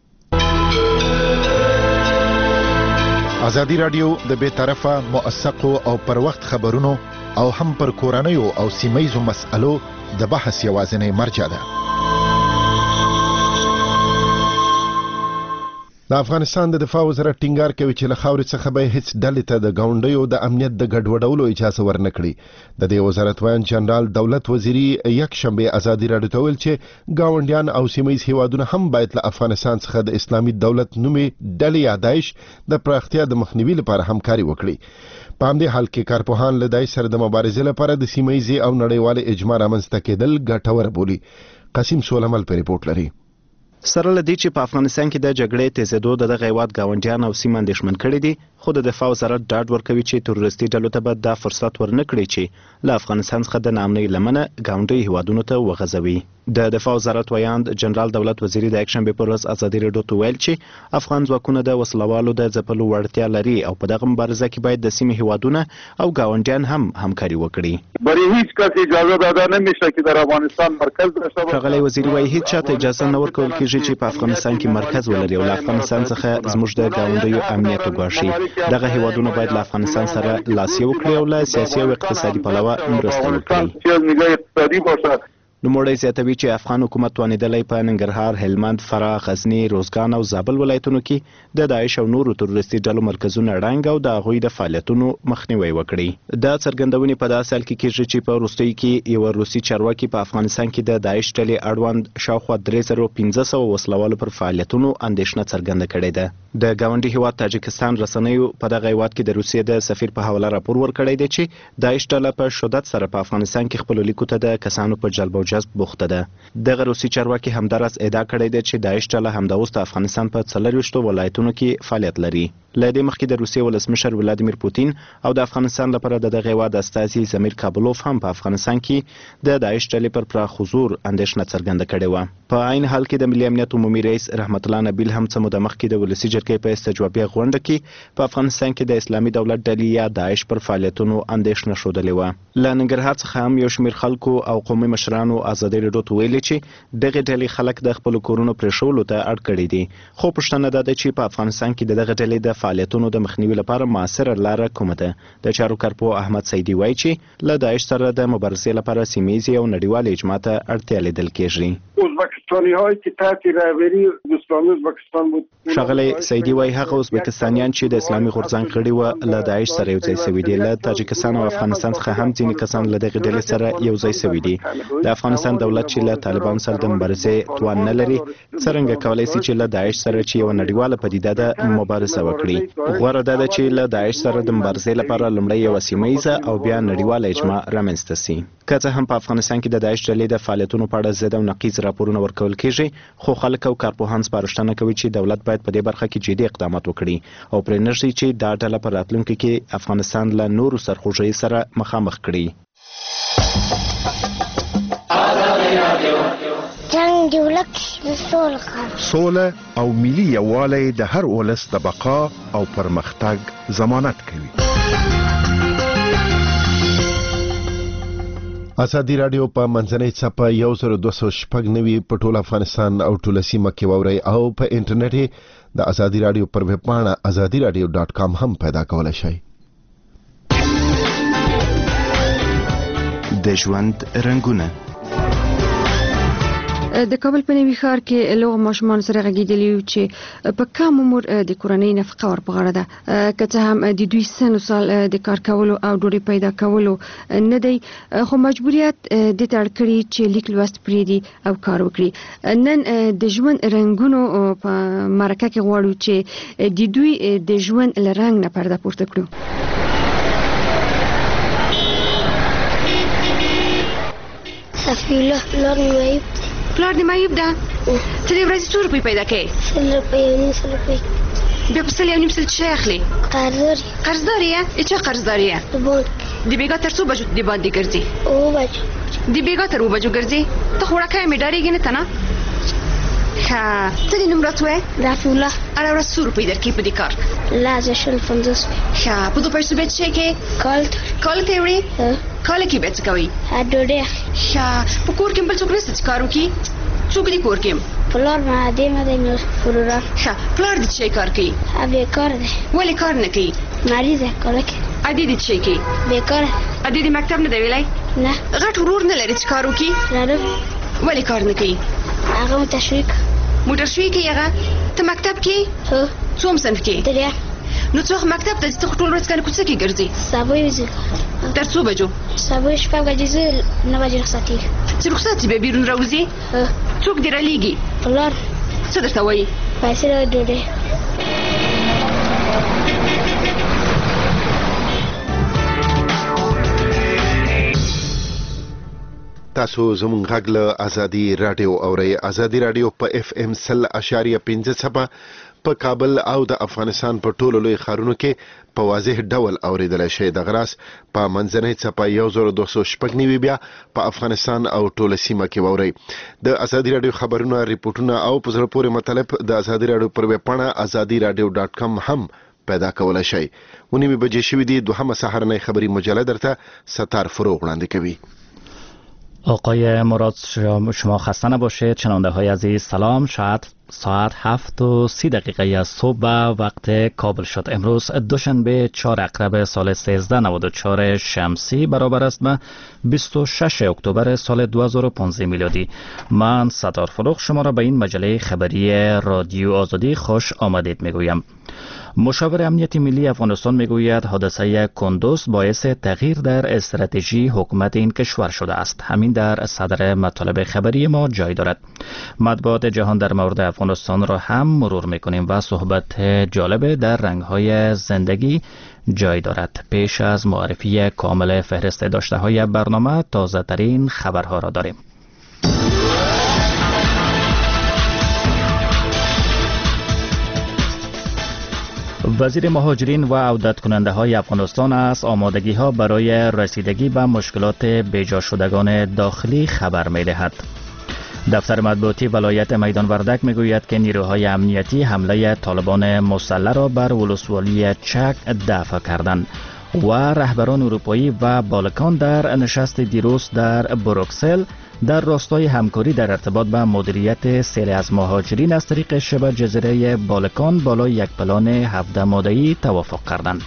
ازادي راډیو د بې طرفه موثقو او پر وخت خبرونو او هم پر کورنیو او سیمه‌یزو مسألو د بحث یوازینی مرجع ده. د افغانستان د دفاع وزارت ټینګار کوي چې له خاورې څخه به هیڅ ډلې ته د ګاونډیو د امنیت د ګډوډولو اجازه ورنکړي. د دې وزارت وایي جنرال دولت وزیری یک شنبه ازادي راډیو ته ویل چې ګاونډیان او سیمه‌یز هیوادونه هم باید له افغانستان څخه د اسلامي دولت نومي ډلې یا داعش د پراختیا د مخنیوي لپاره همکاري وکړي. په همدې حال کې کارپوهان له داعش سره د مبارزې لپاره د سیمه‌یز او نړیوال اجماع رامنځته کېدل ګټور بولي. قاسم سولمل په ریپورت لري. سره لدی چې په افغانستان کې د جګړې تیزېدو د هیواد گاونډیان او سیمه اندېښمن کړي دي، خو د دفاع وزارت ډاډ ورکوي چې تروریستي ډلو ته به دا فرصت ورنکړي چې له افغانستان څخه د ناامنۍ لمنه ګاونډي هیوادونو ته وغځوي. د دفاع وزارت ویاند جنرال دولت وزیری د اکشنبې پر ورځ ازادي راډیو ته ویل چې افغان ځواکونه د وسلوالو د ځپلو وړتیا لري او په دغه مبارزه کې باید د سیمې هیوادونه او ګاونډیان هم همکاري وکړي. بری هیڅ کس اجازه داده نمیشه که در افغانستان مرکز داشته باشه. ښاغلی وزیر وايي هیڅ چاته اجازه نه ورکول کیږي چې په افغانستان کې مرکز ولري او له افغانستان څخه زموږ د ګاونډیو امنیت وګواښي. دغه هیوادونه باید له افغانستان سره لاس یو کړي او له سیاسي او اقتصادي پلوه مرسته وکړي. نوموړی زیاتوي چې افغان حکومت توانیدلی په ننګرهار، هلمند، فراه، غزني، روزګان او زابل ولایتونو کې د داعش او نورو تروریستي ډلو مرکزونه ړنګ او د هغوی د فعالیتونو مخنیوی وکړي. دا څرګندونې په داسې حال کې کېږي چې په وروستیو کې یو روسي چارواکي په افغانستان کې د داعش ډلې اړوند شاوخوا 3500 وسلوالو پر فعالیتونو اندېښنه څرګنده کړې ده. د ګاونډي هیواد تاجکستان رسنیو په دغه هیواد کې د روسیې د سفیر په حواله راپور ورکړی دی چې داعش ډله په شدت سره په افغانستان کې خپلو لیکو ته د کسانو په جلب او جذب بوخته ده. دغه روسي چارواکي همداراز ادعا کړې ده چې داعش ډله همدا اوس د افغانستان په 24 ولایتونو کې فعالیت لري. له دې مخکې د روسیې ولسمشر ولادیمیر پوتین او د افغانستان لپاره د دغه هیواد استازي زمیر کابلوف هم په افغانستان کې د داعش ډلې پر پراخ حضور اندېښنه څرګنده کړې وه. په عین حال کې د ملي امنیت عمومي رئیس رحمت الله نبیل هم څه موده مخکې د ولسي جرګې په استجوابیه غونډه کې په افغانستان کې د اسلامي دولت ډلې یا داعش پر فعالیتونو اندېښنه ښودلې وه. له ننګرهار څخه هم یو شمېر خلکو او قومي مشرانو ازادي راډیو ته ویلي چې دغه ډلې خلک د خپلو کورونو پرېښولو ته اړ کړي دي، خو پوښتنه دا ده چې په افغانستان کې د دغه ډلې د فعالیتونو د مخنیوي لپاره موثره لاره کومه ده. د چارو کارپو احمد سیدي وایي چې له داعش سره د مبارزې لپاره سیمه‌یزې او نړیوالې اجماع ته اړتیا لیدل کېږي. ازبکستانی‌هایی که تحت رهبری دوستان ازبکستان بود. ښاغلی سیدي وایي هغه ازبکستانیان چې د اسلامي غورځنګ غړي وه له داعش سره یو ځای سوي دي. له تاجکستان او افغانستان څخه هم ځینې کسان له دغې ډلې سره یو ځای سوي دي. د افغانستان دولت چې له طالبانو سره د مبارزې توان نه لري، څرنګه کولی شي چې له داعش سره چې یوه نړیواله پدیده ده مبارزه وکړي؟ غوره ده چې له داعش سره د مبارزې لپاره لومړی یوه سیمه‌ییزه او بیا نړیواله اجماع رامنځته سي. که څه هم په افغانستان کې د داعش ډلې د فعالیتونو په اړه ضد او نقیض راپورونه ورکول کېږي، خو خلک او کارپوهان سپارښتنه کوي چې دولت باید په دې برخه کې جدي اقدامات وکړي او پرې نږدي چې دا ډله په راتلونکي کې افغانستان له نورو سرخوږیو سره مخامخ کړي. جنگ دی ولک سوله او ملي یووالی د هر ولس د بقا او پرمختګ ضمانت کوي. ازادي راډیو په منځنۍ څپه 1290 په ټول افغانستان او ټوله سیمه کې واورئ او په انټرنیټ د ازادي راډیو پر ویب پاڼه azadiradio.com هم پیدا کولای شئ. د ژوند رنگونه د کابل په نوي ښار کې لوغ ماشومان سره غږیدلی چې په کم عمر د کورنۍ نفقه ور په غاړه ده، که څه هم د دوی سن او سال د کار کولو او ډوډۍ پیدا کولو نه دی، خو مجبوریت د تړ کړي چې لیک لوست پریدي او کار وکړي. نن د ژوند رنگونو په مرکه کې غواړو چې د دوی د ژوند لرنګ نه پرده پورته کړو. صفی الله پلار دې معیوب ده. ته دې ورځې څو روپۍ پیدا کوې؟ 100 روپۍ او 900 روپۍ. بیا په 100 او 900 څه اخلي؟ قرضدار یې؟ چا قرضدار یې؟ د بانک. د بیګا تر څو بجو د باندې ګرځي؟ 9 بجو. د بیګا تر 9 بجو ګرځي؟ ته خو وړکه یې، مې ډارېږي نه ته نه؟ ښه، څه دې نوم راته وایې؟ رفیع الله. هره ورځ څو روپۍ درکوي په دې کار؟ لازم 50 روپۍ. ښه، په دو پیسو بیا څه شی کوې؟ کال ته یې وړې؟ کال کې بیا څه کوئ؟ ډوډۍ اخلي. ښه، په کور کې بل څوک نشته چې کار وکړي؟ څوک دې کور کې؟ پلار معدې مې دی، نو وروران. ښه، پلار دې څه شی کار کوي؟ بیکار دی. ولې کار نه کوي؟ مریض دی، کار نه کوي. ادې دې څه شی کوي؟ بیکاره. ادې دې مکتب نه دی ویلی؟ نه. غټ ورور نه لري چې کار وکړي؟ لرم. ولې کار نه کوي؟ هغه موټرشوي کوي. موټرشوي کوي هغه؟ ته مکتب کې؟ هو. څوم صنف کې؟ دریم. نو څو مکتب ته ته ټول ورځ کنه کوڅه کې ګرځي؟ سبا یې ځي. تر څو بجو؟ سبا شپږ بجې ځي، 9 بجې رخصتي. چې رخصتي به بیرون راوځي؟ څوک دې رالیږي؟ پلار. څه درته وایي؟ پیسې راوړي، ډوډۍ. تاسو زموږ غږ له ازادي رادیو اورئ. ازادي رادیو په اف ام 100.5 څپه په کابل او د افغانستان په ټولو لوی ښارونو کې په واضح ډول اوریدل شي. د غراس په منځنۍ څپه 1290 بیا په افغانستان او ټوله سیمه کې ووري. د ازادي رادیو خبرونه، ریپورتونه او په زړه پورې مطلب د ازادي رادیو پر ویب پاڼه azadiradio.com هم پیدا کولای شي. ونیمه بجې شوې دي. دوهمه سهارنۍ خبری مجله درته ستار فروغ وړاندې کوي. آقای مراد شما خسته نباشید. شنونده های عزیز سلام. ساعت 7:30 از صبح وقت کابل شد. امروز دوشنبه 4 اکتبر سال 1394 شمسی برابر است به 26 اکتبر سال 2015 میلادی. من ستار فروغ شما را به این مجله خبری رادیو آزادی خوش آمدید میگویم. مشاور امنیت ملی افغانستان میگوید حادثه کندوز باعث تغییر در استراتژی حکومت این کشور شده است. همین در صدر مطالب خبری ما جای دارد. مطبوعات جهان در مورد افغانستان را هم مرور میکنیم و صحبت جالب در رنگ‌های زندگی جای دارد. پیش از معرفی کامل فهرست داشته های برنامه تازه ترین خبرها را داریم. وزیر مهاجرین و عودت کننده های افغانستان از آمادگی ها برای رسیدگی به مشکلات بیجا شدگان داخلی خبر می دهد. دفتر مطبوعاتی ولایت میدان وردک می گوید که نیروهای امنیتی حمله طالبان مسلح را بر ولسوالی چک دفع کردند و رهبران اروپایی و بالکان در نشست دیروز در بروکسل در راستای همکاری در ارتباط به مدیریت سیل از مهاجرین از طریق شبه جزیره بالکان بالای یک پلان 17 ماده‌ای توافق کردند.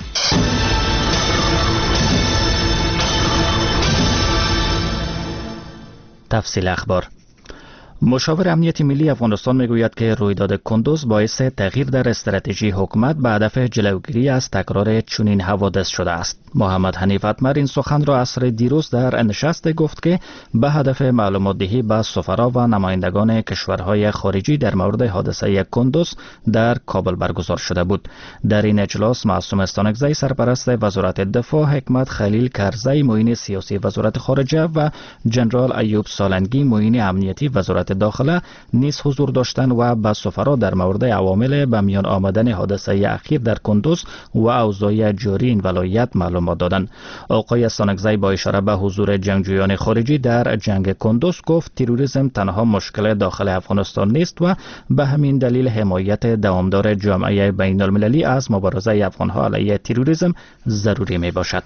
تفصیل اخبار. مشاور امنیت ملی افغانستان میگوید که رویداد کندوز باعث تغییر در استراتژی حکومت به هدف جلوگیری از تکرار چنین حوادث شده است. محمد حنیف اتمر این سخن را عصر دیروز در نشست گفت که به هدف معلومات دهی به سفرا و نمایندگان کشورهای خارجی در مورد حادثه کندوز در کابل برگزار شده بود. در این اجلاس معصوم استانکزی سرپرست وزارت دفاع، حکمت خلیل کرزی معین سیاسی وزارت خارجه و جنرال ایوب سالنگی معین امنیتی وزارت داخله نیز حضور داشتند و به سفرا در مورد عوامل به میان آمدن حادثه اخیر در کندوز و اوضاع جاری این ولایت معلومات دادند. آقای استانکزی با اشاره به حضور جنگجویان خارجی در جنگ کندوز گفت تروریسم تنها مشکل داخل افغانستان نیست و به همین دلیل حمایت دوامدار جامعه بین المللی از مبارزه افغانها علیه تروریسم ضروری می باشد.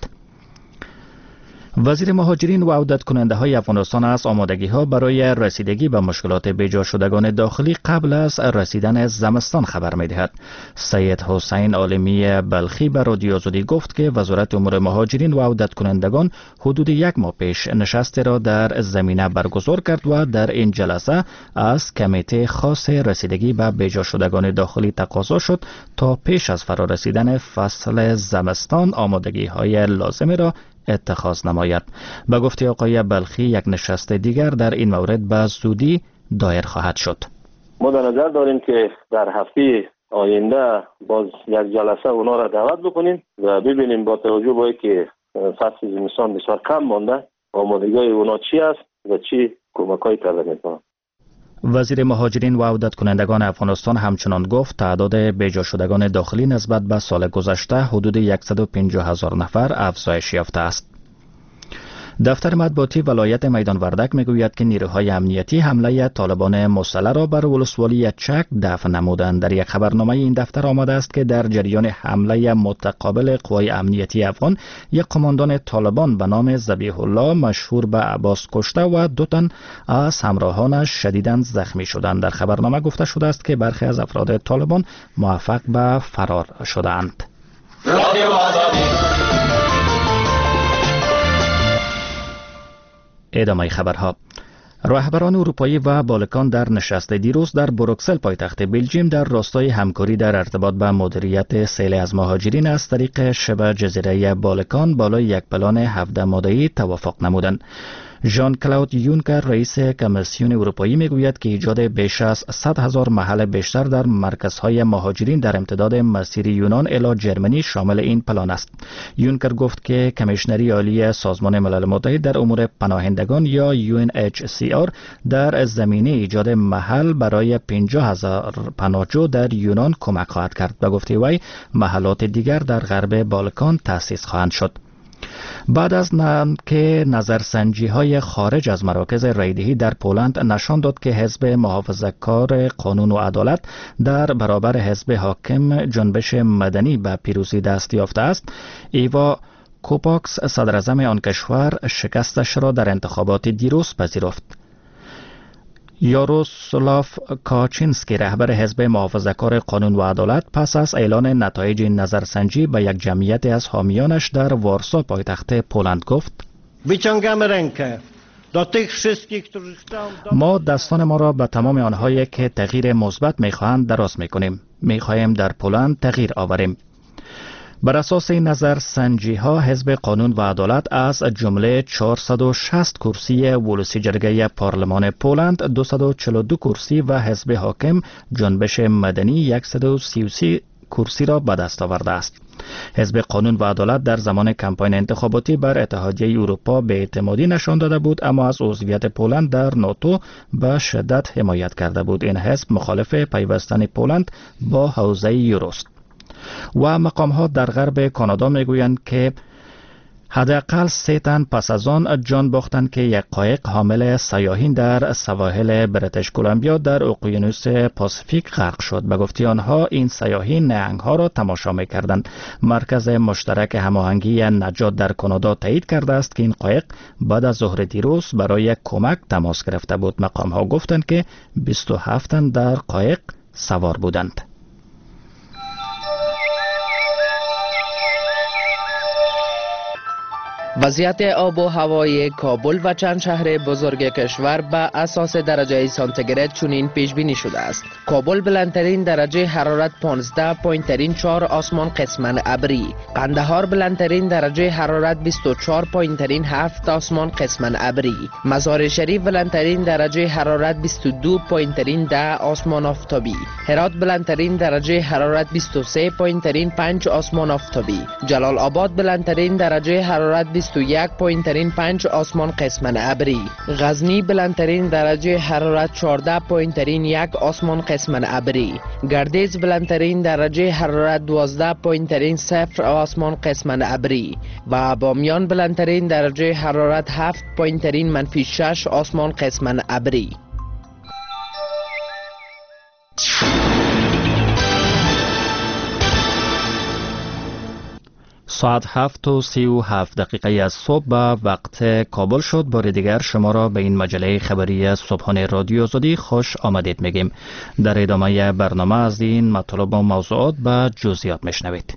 وزیر مهاجرین و عودت کننده های افغانستان از آمادگی ها برای رسیدگی به مشکلات بیجا شدگان داخلی قبل از رسیدن زمستان خبر می دهد. سید حسین عالمی بلخی به رادیو آزادی گفت که وزارت امور مهاجرین و عودت کنندگان حدود یک ماه پیش نشست را در زمینه برگزار کرد و در این جلسه از کمیته خاص رسیدگی به بیجا شدگان داخلی تقاضا شد تا پیش از فرا رسیدن فصل زمستان آمادگی های لازم را اتخاذ نماید. به گفته آقای بلخی یک نشست دیگر در این مورد به زودی دایر خواهد شد. ما در نظر داریم که در هفته آینده باز یک جلسه اونا را دعوت بکنیم و ببینیم با توجه به اینکه فصل زمستان بسیار کم مانده آمادگی اونا چی است و چی کمک‌های کرده می‌کنند. وزیر مهاجرین و عودت کنندگان افغانستان همچنان گفت تعداد بیجا شدگان داخلی نسبت به سال گذشته حدود 150,000 نفر افزایش یافته است. دفتر مطبوعاتی ولایت میدان وردک میگوید که نیروهای امنیتی حمله طالبان مسلح را بر ولسوالی چک دفع نمودند. در یک خبرنامه این دفتر آمده است که در جریان حمله متقابل قوای امنیتی افغان یک قماندان طالبان به نام ذبیح الله مشهور به عباس کشته و 2 تن از همراهانش شدیداً زخمی شدند. در خبرنامه گفته شده است که برخی از افراد طالبان موفق به فرار شدند. ادامه خبرها. رهبران اروپایی و بالکان در نشست دیروز در بروکسل پایتخت بلژیم در راستای همکاری در ارتباط به مدیریت سیل از مهاجرین از طریق شبه جزیره بالکان بالای یک پلان 17 ماده‌ای توافق نمودند. ژان کلاود یونکر رئیس کمیسیون اروپایی میگوید که ایجاد بیش از 100,000 محل بیشتر در مرکزهای مهاجرین در امتداد مسیر یونان الی جرمنی شامل این پلان است. یونکر گفت که کمیشنری عالی سازمان ملل متحد در امور پناهندگان یا UNHCR در زمینه ایجاد محل برای 50,000 پناهجو در یونان کمک خواهد کرد و گفته وی محلات دیگر در غرب بالکان تأسیس خواهند شد. بعد از که نظرسنجی های خارج از مراکز رایدهی در پولند نشان داد که حزب محافظه‌کار قانون و عدالت در برابر حزب حاکم جنبش مدنی به پیروزی دست یافته است، ایوا کوپاکس صدراعظم آن کشور شکستش را در انتخابات دیروز پذیرفت. یاروسلاف کاچینسکی رهبر حزب محافظه‌کار قانون و عدالت پس از اعلان نتایج این نظرسنجی به یک جمعیت از حامیانش در وارسا پایتخت پولند گفت: ما دستان ما را به تمام آنهایی که تغییر مثبت می‌خواهند دراز می‌کنیم. می‌خواهیم در پولند تغییر آوریم. بر اساس این نظرسنجی ها حزب قانون و عدالت از جمله 460 کرسی ولسی جرگه پارلمان پولند 242 کرسی و حزب حاکم جنبش مدنی 133 کرسی را به دست آورده است. حزب قانون و عدالت در زمان کمپاین انتخاباتی بر اتحادیه اروپا بی‌اعتمادی نشان داده بود، اما از عضویت پولند در ناتو به شدت حمایت کرده بود. این حزب مخالف پیوستن پولند با حوزه یوروست. و مقام‌ها در غرب کانادا میگویند که حداقل 3 تن پس از آن جان باختند که یک قایق حامل سیاحین در سواحل بریتیش کلمبیا در اقیانوس پاسیفیک غرق شد. به گفته آنها این سیاحین نهنگ‌ها را تماشا می‌کردند. مرکز مشترک هماهنگی نجات در کانادا تایید کرده است که این قایق بعد از ظهر دیروز برای کمک تماس گرفته بود. مقام‌ها گفتند که 27 تن در قایق سوار بودند. وضعیت آب و هوای کابل و چند شهر بزرگ کشور به اساس درجه سانتیگراد چنین پیش بینی شده است. کابل بلندترین درجه حرارت 15، پایینترین 4 آسمان قسماً ابری. قندهار بلندترین درجه حرارت 24، پایینترین 7 آسمان قسماً ابری. مزار شریف بلندترین درجه حرارت 22، پایینترین 10 آسمان آفتابی. هرات بلندترین درجه حرارت 23، پایینترین 5 آسمان آفتابی. جلال آباد بلندترین درجه حرارت 21، پایینترین 5 آسمان قسماً ابری. غزنی بلندترین درجه حرارت 14، پایینترین 1 آسمان قسماً ابری. گردیز بلندترین درجه حرارت 12، پایینترین 0 آسمان قسماً ابری. و بامیان بلندترین درجه حرارت 7، پایینترین -6 آسمان قسماً ابری. ساعت 7:37 از صبح به وقت کابل شد. بار دیگر شما را به این مجله خبری صبحانه رادیو آزادی خوش آمدید میگیم. در ادامه برنامه از این مطالب و موضوعات به جزئیات میشنوید.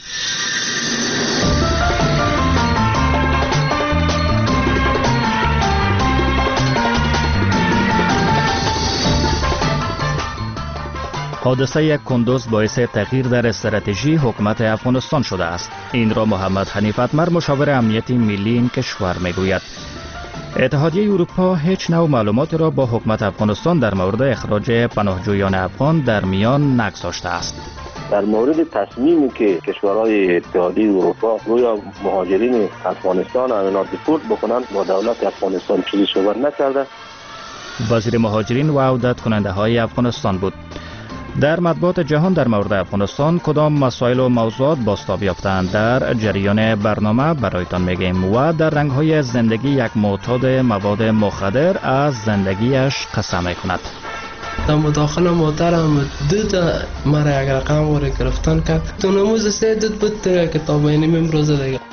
حادثه کندوز باعث تغییر در استراتژی حکومت افغانستان شده است. این را محمد حنیف اتمر مشاور امنیتی ملی این کشور میگوید. اتحادیه اروپا هیچ نوع معلوماتی را با حکومت افغانستان در مورد اخراج پناهجویان افغان در میان نگذاشته است. در مورد تصمیمی که کشورهای اتحادیه اروپا روی مهاجرین افغانستان اونا دیپورت بکنند با دولت افغانستان چیزی صحبت نکرده. وزیر مهاجرین و عودت کننده های افغانستان بود. در مطبوعات جهان در مورد افغانستان کدام مسائل و موضوعات بازتاب یافتند در جریان برنامه برایتان میگیم. و در رنگ‌های زندگی یک معتاد مواد مخدر از زندگیش قصه میکند. در مداخله محترم دو مرا یک رقم وارد گرفتن کرد. تو نموز سه دود بود کتاب اینیم امروز دیگه.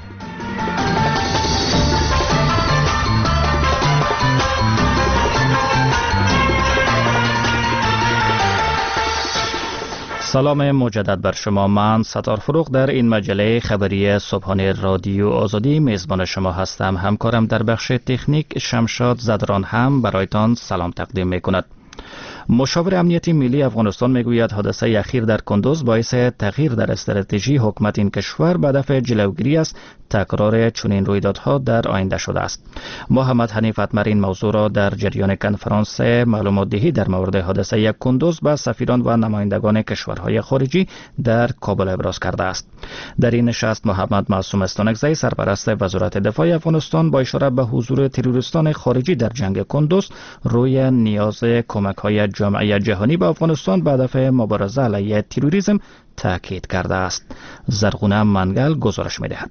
سلام مجدد بر شما. من ستار فروغ در این مجله خبری صبحانه رادیو آزادی میزبان شما هستم. همکارم در بخش تکنیک شمشاد زدران هم برایتان سلام تقدیم می کند. مشاور امنیتی ملی افغانستان میگوید حادثه اخیر در کندوز باعث تغییر در استراتژی حکومت این کشور به هدف جلوگیری از تکرار چنین رویدادها در آینده شده است. محمد حنیف اتمر این موضوع را در جریان کنفرانس معلومات دهی در مورد حادثه کندوز به سفیران و نمایندگان کشورهای خارجی در کابل ابراز کرده است. در این نشست محمد معصوم استانکزی سرپرست وزارت دفاع افغانستان با اشاره به حضور تروریستان خارجی در جنگ کندوز روی نیاز کمک‌های جامعه جهانی به افغانستان به هدف مبارزه علیه تروریسم تاکید کرده است. زرغونه منگل گزارش می‌دهد.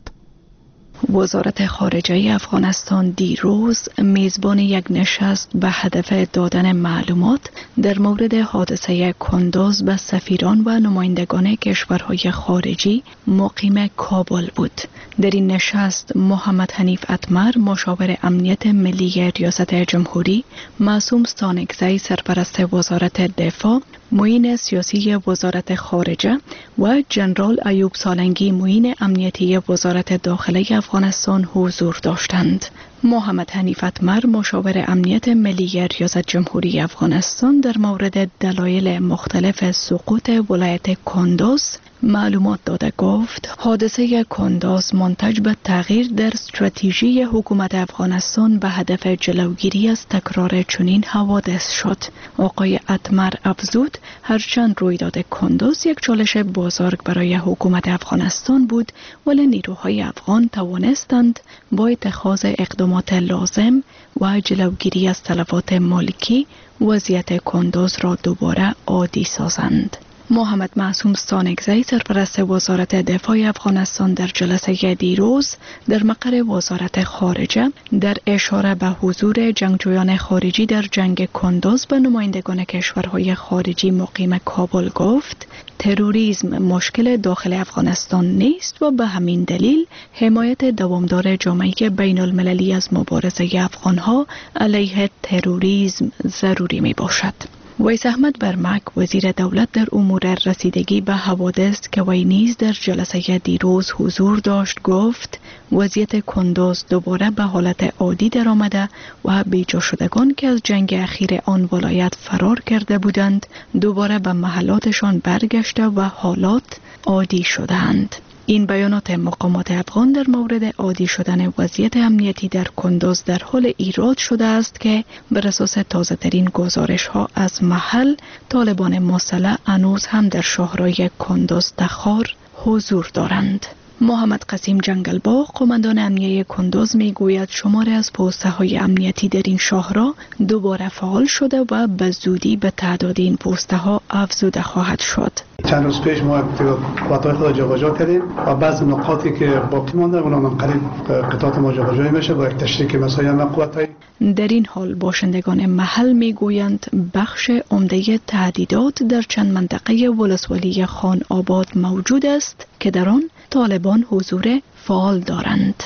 وزارت خارجه افغانستان دیروز میزبان یک نشست به هدف دادن معلومات در مورد حادثه کندوز به سفیران و نمایندگان کشورهای خارجی مقیم کابل بود. در این نشست محمد حنیف اتمر مشاور امنیت ملی ریاست جمهوری، معصوم استانکزی سرپرست وزارت دفاع، معین سیاسی وزارت خارجه و جنرال ایوب سالنگی معین امنیتی وزارت داخله افغانستان حضور داشتند. محمد حنیف اتمر مشاور امنیت ملی ریاست جمهوری افغانستان در مورد دلایل مختلف سقوط ولایت کندوز معلومات داده گفت حادثه کندوز منتج به تغییر در استراتژی حکومت افغانستان به هدف جلوگیری از تکرار چنین حوادث شد. آقای اتمر افزود هرچند رویداد کندوز یک چالش بزرگ برای حکومت افغانستان بود، ولی نیروهای افغان توانستند با اتخاذ اقدامات لازم و جلوگیری از تلفات مالکی وضعیت کندوز را دوباره عادی سازند. محمد معصوم استانکزی سرپرست وزارت دفاع افغانستان در جلسه دیروز در مقر وزارت خارجه در اشاره به حضور جنگجویان خارجی در جنگ کندوز به نمایندگان کشورهای خارجی مقیم کابل گفت تروریسم مشکل داخل افغانستان نیست و به همین دلیل حمایت دوامدار جامعه بین المللی از مبارزه افغانها علیه تروریسم ضروری می باشد. ویس احمد برمک وزیر دولت در امور رسیدگی به حوادث که وی نیز در جلسه دیروز حضور داشت گفت وضعیت کندوز دوباره به حالت عادی در آمده و بیجا شدگان که از جنگ اخیر آن ولایت فرار کرده بودند دوباره به محلاتشان برگشته و حالات عادی شدند. این بیانات مقامات افغان در مورد عادی شدن وضعیت امنیتی در کندوز در حال ایراد شده است که بر اساس تازه ترین گزارش ها از محل طالبان مسلح هنوز هم در شهرهای کندوز تخار حضور دارند. محمد قسیم جنگلباغ قماندان امنیه کندوز می گوید شماری از پوسته های امنیتی در این شهرها دوباره فعال شده و به زودی به تعداد این پوسته ها افزوده خواهد شد. چند روز پیش ما قطعات خود جابجا کردیم و بعض نقاطی که باقی مانده اونا من قریب قطعات ما جابجا میشه با یک تشریک مسایل قوت‌های. در این حال باشندگان محل میگویند بخش عمده تهدیدات در چند منطقه ولسوالی خان آباد موجود است که در آن طالبان حضور فعال دارند.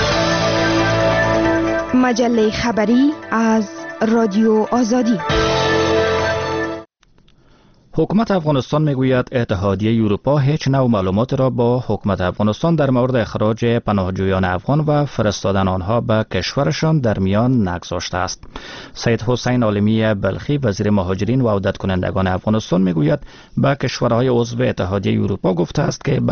مجله خبری از رادیو آزادی. حکومت افغانستان میگوید اتحادیه اروپا هیچ نوع معلومات را با حکومت افغانستان در مورد اخراج پناهجویان افغان و فرستادن آنها به کشورشان در میان نگذاشته است. سید حسین عالمی بلخی وزیر مهاجرین و عودت کنندگان افغانستان میگوید به کشورهای عضو اتحادیه اروپا گفته است که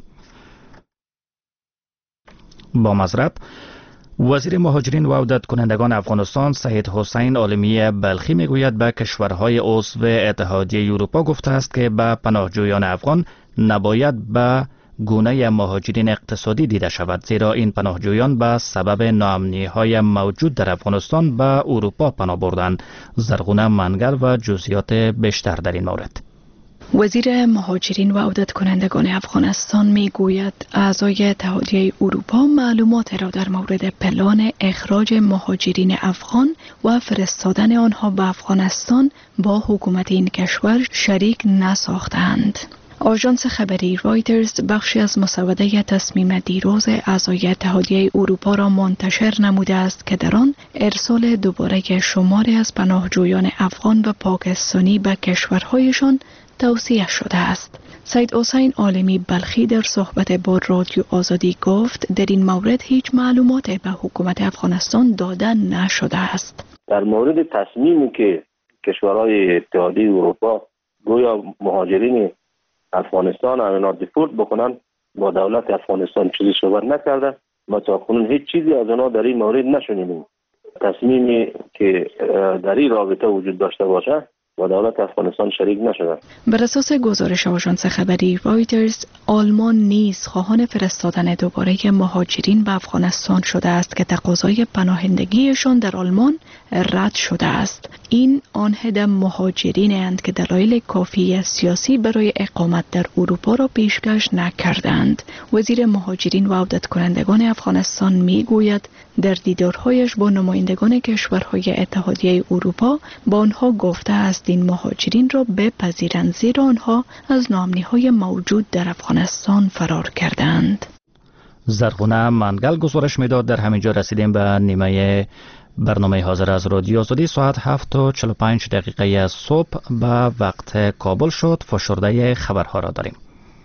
با معذرت وزیر مهاجرین و عودت کنندگان افغانستان سید حسین عالمی بلخی میگوید به کشورهای عضو اتحادیه اروپا گفته است که به پناهجویان افغان نباید به گونه مهاجرین اقتصادی دیده شود، زیرا این پناهجویان به سبب ناامنی‌های موجود در افغانستان به اروپا پناه بردند. زرغونه منگر و جزئیات بیشتر در این مورد. وزیر مهاجرین و عودت کنندگان افغانستان می گوید اعضای اتحادیه اروپا معلومات را در مورد پلان اخراج مهاجرین افغان و فرستادن آنها به افغانستان با حکومت این کشور شریک نساختند. آژانس خبری رایترز بخشی از مسوده تصمیم دیروز اعضای اتحادیه اروپا را منتشر نموده است که در آن ارسال دوباره شماری از پناهجویان افغان و پاکستانی به کشورهایشان توصیه شده است. سید حسین عالمی بلخی در صحبت با رادیو آزادی گفت در این مورد هیچ معلومات به حکومت افغانستان داده نشده است. در مورد تصمیمی که کشورهای اتحادیه اروپا گویا مهاجرین افغانستان اونا دیپورت بکنن، با دولت افغانستان چیزی صحبت نکرده و تاکنون هیچ چیزی از اونا در این مورد نشنیدیم. تصمیمی که در این رابطه وجود داشته باشه و دولت افغانستان شریک نشده. بر اساس گزارش آژانس خبری رایترز، آلمان نیز خواهان فرستادن دوباره مهاجرین به افغانستان شده است که تقاضای پناهندگیشان در آلمان رد شده است. این آن عده مهاجرین اند که دلایل کافی سیاسی برای اقامت در اروپا را پیشکش نکردند. وزیر مهاجرین و عودت کنندگان افغانستان می گوید در دیدارهایش با نمایندگان کشورهای اتحادیه اروپا با آنها گفته است این مهاجرین را بپذیرند، زیرا آنها از ناامنی‌های موجود در افغانستان فرار کردند. زرغونه منگل گزارش میداد. در همینجا رسیدیم به نیمه برنامه حاضر از رادیو آزادی. ساعت 7:45 از صبح به وقت کابل شد. فشرده خبرها را داریم.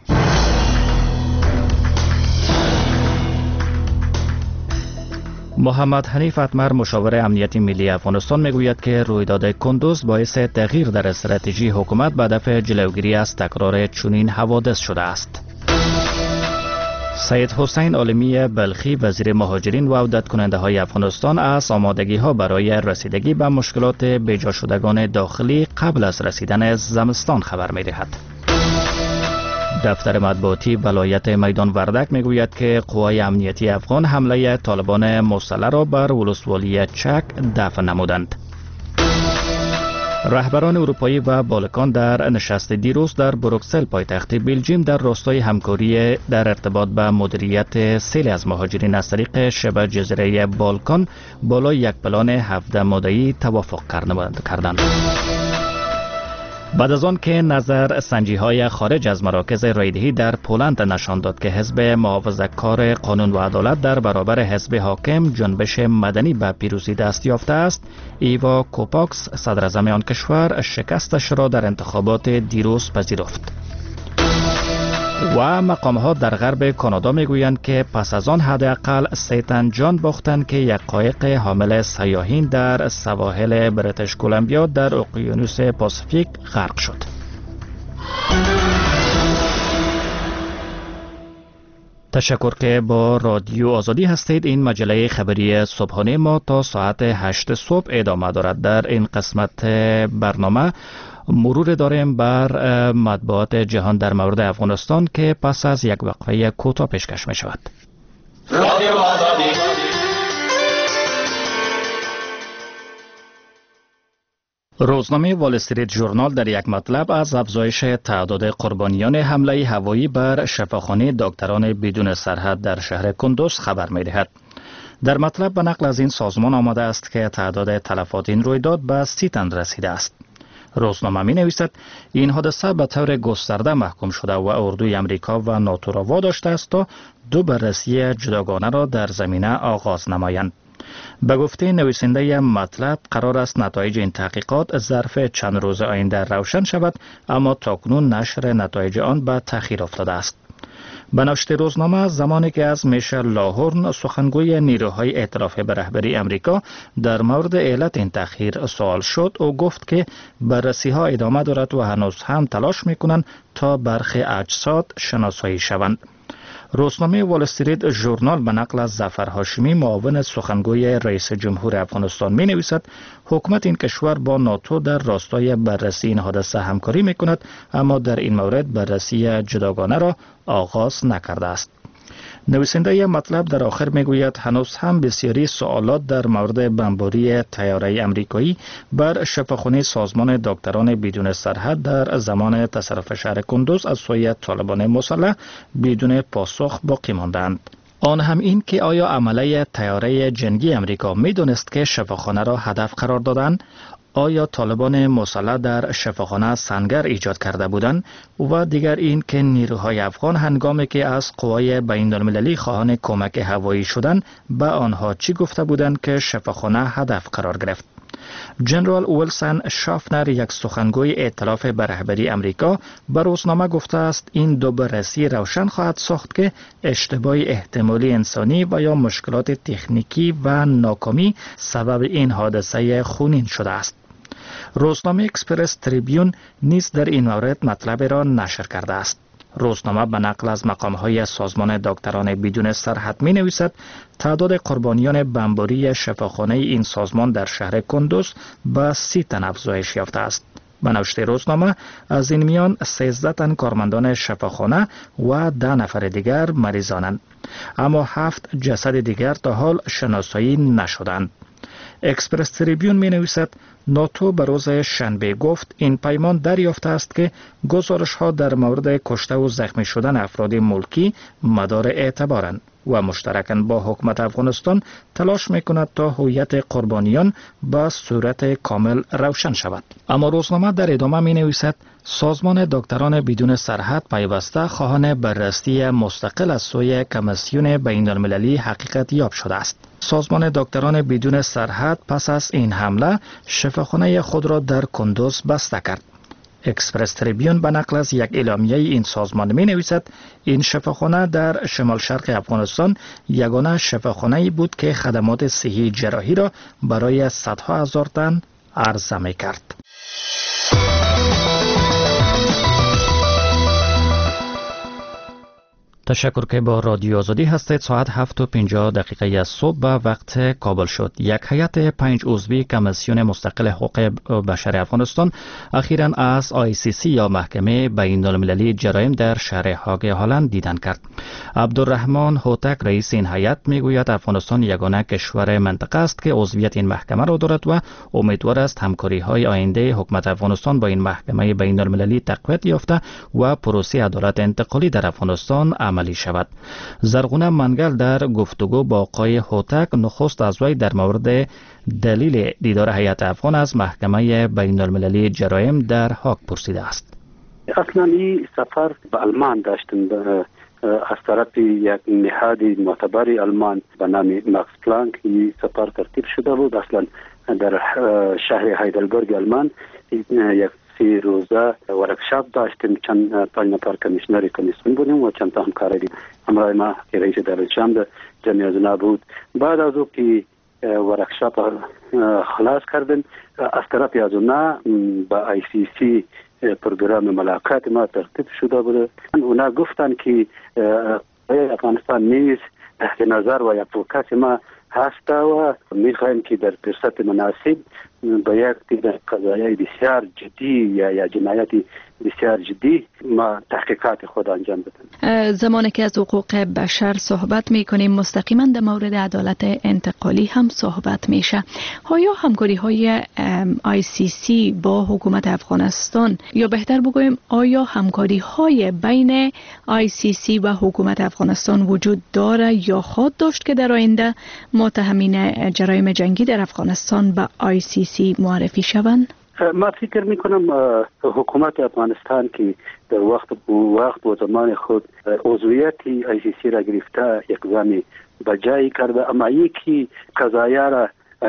محمد حنیف اتمر، مشاور امنیتی ملی افغانستان، میگوید که رویداد کندوز باعث تغییر در استراتژی حکومت به هدف جلوگیری از تکرار چنین حوادث شده است. سید حسین عالمی بلخی، وزیر مهاجرین و عودت کننده های افغانستان، از آمادگی ها برای رسیدگی به مشکلات بیجا شدگان داخلی قبل از رسیدن زمستان خبر می دهد. دفتر مطبوعاتی ولایت میدان وردک میگوید که قوای امنیتی افغان حمله طالبان مسلح را بر ولسوالی چک دفع نمودند. رهبران اروپایی و بالکان در نشست دیروز در بروکسل پایتخت بلژیم در راستای همکاری در ارتباط به مدیریت سیل از مهاجرین از طریق شبه جزیره بالکان بالای یک پلان 17 ماده‌ای توافق کردند. بعد از آن که نظر سنجی های خارج از مراکز رایدهی در پولند نشان داد که حزب محافظه‌کار قانون و عدالت در برابر حزب حاکم جنبش مدنی به پیروزی دست یافته است، ایوا کوپاکس، صدراعظم آن کشور، شکستش را در انتخابات دیروز پذیرفت. و مقام‌ها در غرب کانادا میگویند که پس از آن حداقل 3 تن جان باختند که یک قایق حامل سیاحین در سواحل بریتیش کلمبیا در اقیانوس پاسیفیک غرق شد. تشکر که با رادیو آزادی هستید. این مجله خبری صبحانه ما تا ساعت 8 صبح ادامه دارد. در این قسمت برنامه مرور داریم بر مطبوعات جهان در مورد افغانستان که پس از یک وقفه کوتاه پیشکش می شود. روزنامه وال استریت ژورنال در یک مطلب از افزایش تعداد قربانیان حمله هوایی بر شفاخانه دکتران بدون سرحد در شهر کندوز خبر می دهد. در مطلب به نقل از این سازمان آمده است که تعداد تلفات این رویداد به 30 تن رسیده است. روزنامه می نویسد این حادثه به طور گسترده محکوم شده و اردوی امریکا و ناتو را واداشته است تا 2 بررسی جداگانه را در زمینه آغاز نمایند. به گفته نویسنده مطلب قرار است نتایج این تحقیقات ظرف چند روز آینده روشن شود، اما تاکنون نشر نتایج آن به تأخیر افتاده است. به نوشته روزنامه زمانی که از میشل لاهورن سخنگوی نیروهای ائتلاف به رهبری امریکا در مورد علت این تأخیر سوال شد، او گفت که بررسی ها ادامه دارد و هنوز هم تلاش میکنند تا برخی اجساد شناسایی شوند. روزنامه وال استریت ژورنال به نقل از ظفر هاشمی معاون سخنگوی رئیس جمهور افغانستان می نویسد حکومت این کشور با ناتو در راستای بررسی این حادثه همکاری می کند، اما در این مورد بررسی جداگانه را آغاز نکرده است. نویسنده مطلب در آخر میگوید هنوز هم بسیاری سوالات در مورد بمباری طیاره امریکایی بر شفاخانه سازمان دکتران بدون سرحد در زمان تصرف شهر کندوز از سوی طالبان مسلح بدون پاسخ باقی ماندند. آن هم این که آیا عمله طیاره جنگی امریکا میدونست که شفاخانه را هدف قرار دادند؟ آیا طالبان مسلح در شفاخانه سنگر ایجاد کرده بودند؟ و دیگر این که نیروهای افغان هنگامی که از قوای بین‌المللی خواهان کمک هوایی شدند به آنها چی گفته بودند که شفاخانه هدف قرار گرفت؟ جنرال ویلسون شافنر، یک سخنگوی ائتلاف به رهبری امریکا، به روزنامه گفته است این 2 بررسی روشن خواهد ساخت که اشتباه احتمالی انسانی و یا مشکلات تکنیکی و ناکامی سبب این حادثه خونین شده است. روزنامه اکسپرس تریبیون نیز در این مورد مطلب را نشر کرده است. روزنامه به نقل از مقام‌های سازمان دکتران بدون سرحد می‌نویسد تعداد قربانیان بمباری شفاخانه این سازمان در شهر کندوز به 30 تن افزایش یافته است. به نوشته روزنامه از این میان 13 تن کارمندان شفاخانه و 10 نفر دیگر مریضانند، اما 7 جسد دیگر تا حال شناسایی نشدند. اکسپرس تریبیون می نویسد ناتو به روز شنبه گفت این پیمان دریافته است که گزارش ها در مورد کشته و زخمی شدن افراد ملکی مدار اعتبارند و مشترکاً با حکومت افغانستان تلاش میکند تا هویت قربانیان به صورت کامل روشن شود. اما روزنامه در ادامه می نویسد سازمان دکتران بدون سرحد پیوسته خواهان بررسی مستقل از سوی کمیسیون بین المللی حقیقت یاب شده است. سازمان دکتران بدون سرحد پس از این حمله شفاخانه خود را در کندوز بسته کرد. اکسپرس تریبیون به نقل از یک اعلامیه این سازمان می نویسد این شفاخانه در شمال شرق افغانستان یگانه شفاخانه‌ای بود که خدمات صحی جراحی را برای صدها هزار تن عرضه می کرد. تشکر که با رادیو آزادی هستید. ساعت 7:50 صبح به وقت کابل شد. یک هیئت 5 عضوی کمیسیون مستقل حقوق بشر افغانستان اخیراً از ICC یا محکمه بین المللی جرایم در شهر هاگ هلند دیدن کرد. عبدالرحمن هوتک رئیس این هیئت میگوید افغانستان یگانه کشور منطقه است که عضویت این محکمه را دارد و امیدوار است همکاری‌های آینده حکومت افغانستان با این محکمه بین المللی تقویت یافته و پروسه عدالت انتقالی در افغانستان عملی شود. زرغونه منگل در گفتگو با آقای هوتک نخست از وی در مورد دلیل دیدار هیئت افغان از محکمه بین المللی جرایم در هاگ پرسیده است. اصلا این سفر به آلمان داشتن از طرف یک نهاد معتبر آلمان به نام ماکس پلانک. این سفر ترتیب شده بود اصلا در شهر هایدلبرگ آلمان. یک 3 روزه ورکشاپ داشتیم. چند 5 نفر کمیشنر کمیسیون بودیم و چند تا همکاری همراه ما که رئیس دبیرچه در جمعیت زنا بود. بعد از او که ورکشاپ خلاص کردن از طرف از اونا با ICC پروگرام ملاقات ما ترتیب شده بود. اونا گفتن که افغانستان نیز تحت نظر و یک فوکس ما هست و میخوایم که در فرصت مناسب با یک قضایای بسیار جدی یا جنایتی بسیار جدی ما تحقیقات خود انجام بدیم. زمانی که از حقوق بشر صحبت میکنیم مستقیما در مورد عدالت انتقالی هم صحبت میشه. آیا همکاری های ICC با حکومت افغانستان یا بهتر بگویم آیا همکاری های بین ICC و حکومت افغانستان وجود داره یا خواهد داشت که در آینده متهمین جرایم جنگی در افغانستان به ICC معرفی شوند؟ ما فکر میکنم حکومت افغانستان که در وقت و زمان خود عضویت ICC را گرفته اقدامی بجایی کرده، اما یکی قضایا را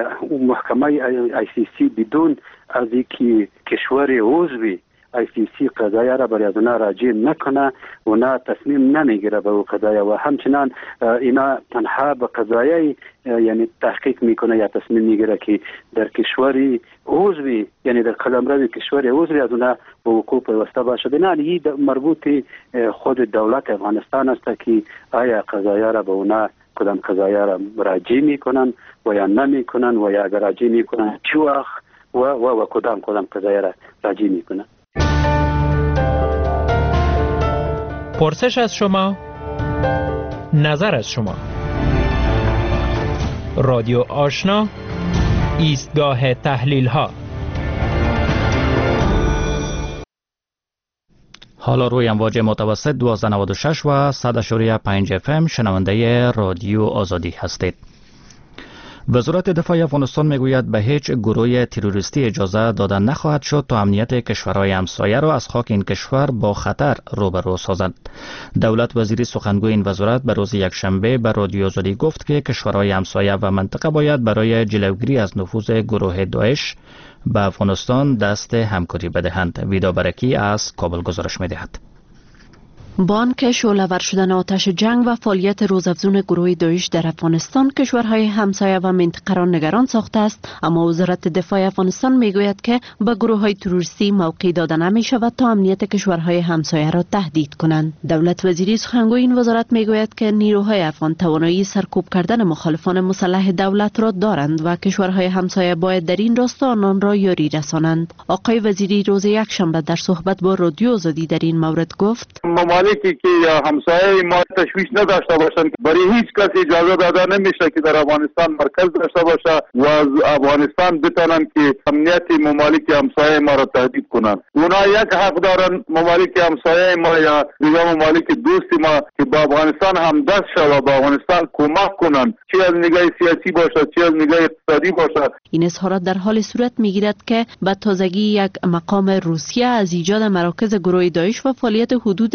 محکمه ICC بدون از اینکه کشور عضوی ICC قضایا را برای از اونا راجع نکنه، اونا تصمیم نمیگیره به او قضایا و همچنان اینا تنها به قضایای یعنی تحقیق میکنه یا تصمیم میگیره که در کشوری عضوی یعنی در قلمرو کشور عضوی از اونا به وقوع پیوسته باشه. بنابراین این مربوط خود دولت افغانستان است که آیا قضایا را به اونا کدام قضایا را راجع میکنن و یا نمیکنن و یا اگر راجع میکنن چه وقت و کدام قضایا را راجع میکنن. پرسش از شما، نظر از شما. رادیو آشنا، ایستگاه تحلیل ها. حالا روی امواج متوسط 1296 و 100.5 FM شنونده رادیو آزادی هستید. وزارت دفاع افغانستان میگوید به هیچ گروه تروریستی اجازه داده نخواهد شد تا امنیت کشورهای همسایه را از خاک این کشور با خطر روبرو سازد. دولت وزیری سخنگوی این وزارت به روز یکشنبه به رادیو آزادی گفت که کشورهای همسایه و منطقه باید برای جلوگیری از نفوذ گروه داعش به افغانستان دست همکاری بدهند. ویدا برکی از کابل گزارش می‌دهد. بانک شعله‌ور شدن آتش جنگ و فعالیت روزافزون گروه داعش در افغانستان کشورهای همسایه و منطقه را نگران ساخته است، اما وزارت دفاع افغانستان میگوید که به گروه‌های تروریستی موقع داده نمی‌شود تا امنیت کشورهای همسایه را تهدید کنند. دولت وزیری سخنگوی این وزارت میگوید که نیروهای افغان توانایی سرکوب کردن مخالفان مسلح دولت را دارند و کشورهای همسایه باید در این راستا آنان را یاری رسانند. آقای وزیری روز یکشنبه در صحبت با رادیو آزادی در این مورد گفت: ممالکی که همسایه ما تشویش نداشته باشند، برای هیچ کس اجازه داده نمیشه که در افغانستان مرکز داشته باشه و از افغانستان بتونن که امنیت ممالک همسایه ما را تهدید کنند. اونا یک حق دارن، ممالک همسایه ما یا دیگر ممالک دوست ما، که با افغانستان همدست شوند و با افغانستان کمک کنند، چه از نگاه سیاسی باشد چه از نگاه اقتصادی باشد. این اظهارات در حال صورت میگیرد که به تازگی یک مقام روسیه از ایجاد مراکز گروه داعش و فعالیت حدود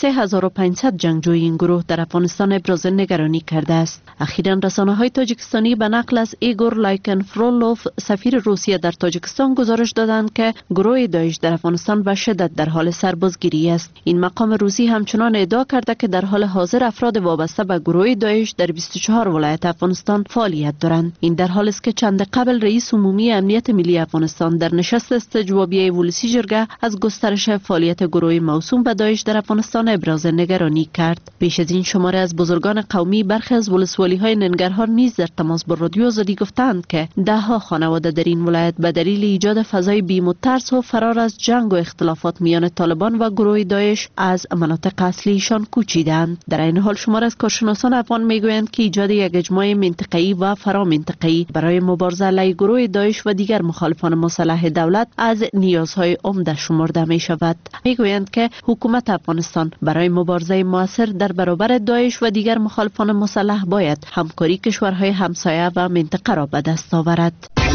3500 جنگجوی این گروه در افغانستان ابراز نگرانی کرده است. اخیراً رسانه‌های تاجیکستانی به نقل از ایگور لایکنفرولوف سفیر روسیه در تاجیکستان گزارش دادند که گروه داعش در افغانستان به شدت در حال سربازگیری است. این مقام روسی همچنان ادعا کرده که در حال حاضر افراد وابسته به گروه داعش در 24 ولایت افغانستان فعالیت دارند. این در حالی است که چند قبل رئیس عمومی امنیت ملی افغانستان در نشست استجوابیه ولسی جرگه از گسترش فعالیت گروه موسوم به داعش در افغانستان ابراز نگرانی کرد. پیش از این شماره از بزرگان قومی برخی از ولسوالی‌های ننگرهار نیز در تماس با رادیو آزادی گفتند که ده‌ها خانواده در این ولایت به دلیل ایجاد فضای بیم و ترس و فرار از جنگ و اختلافات میان طالبان و گروه داعش از مناطق اصلیشان کوچیدند. در این حال شماره از کارشناسان افغان میگویند که ایجاد یک اجماع منطقه‌ای و فرامنطقه‌ای برای مبارزه علیه گروه داعش و دیگر مخالفان مسلح دولت از نیازهای عمده شمرده می شود. میگویند که حکومت افغانستان برای مبارزه مؤثر در برابر داعش و دیگر مخالفان مسلح باید همکاری کشورهای همسایه و منطقه را به دست آورد.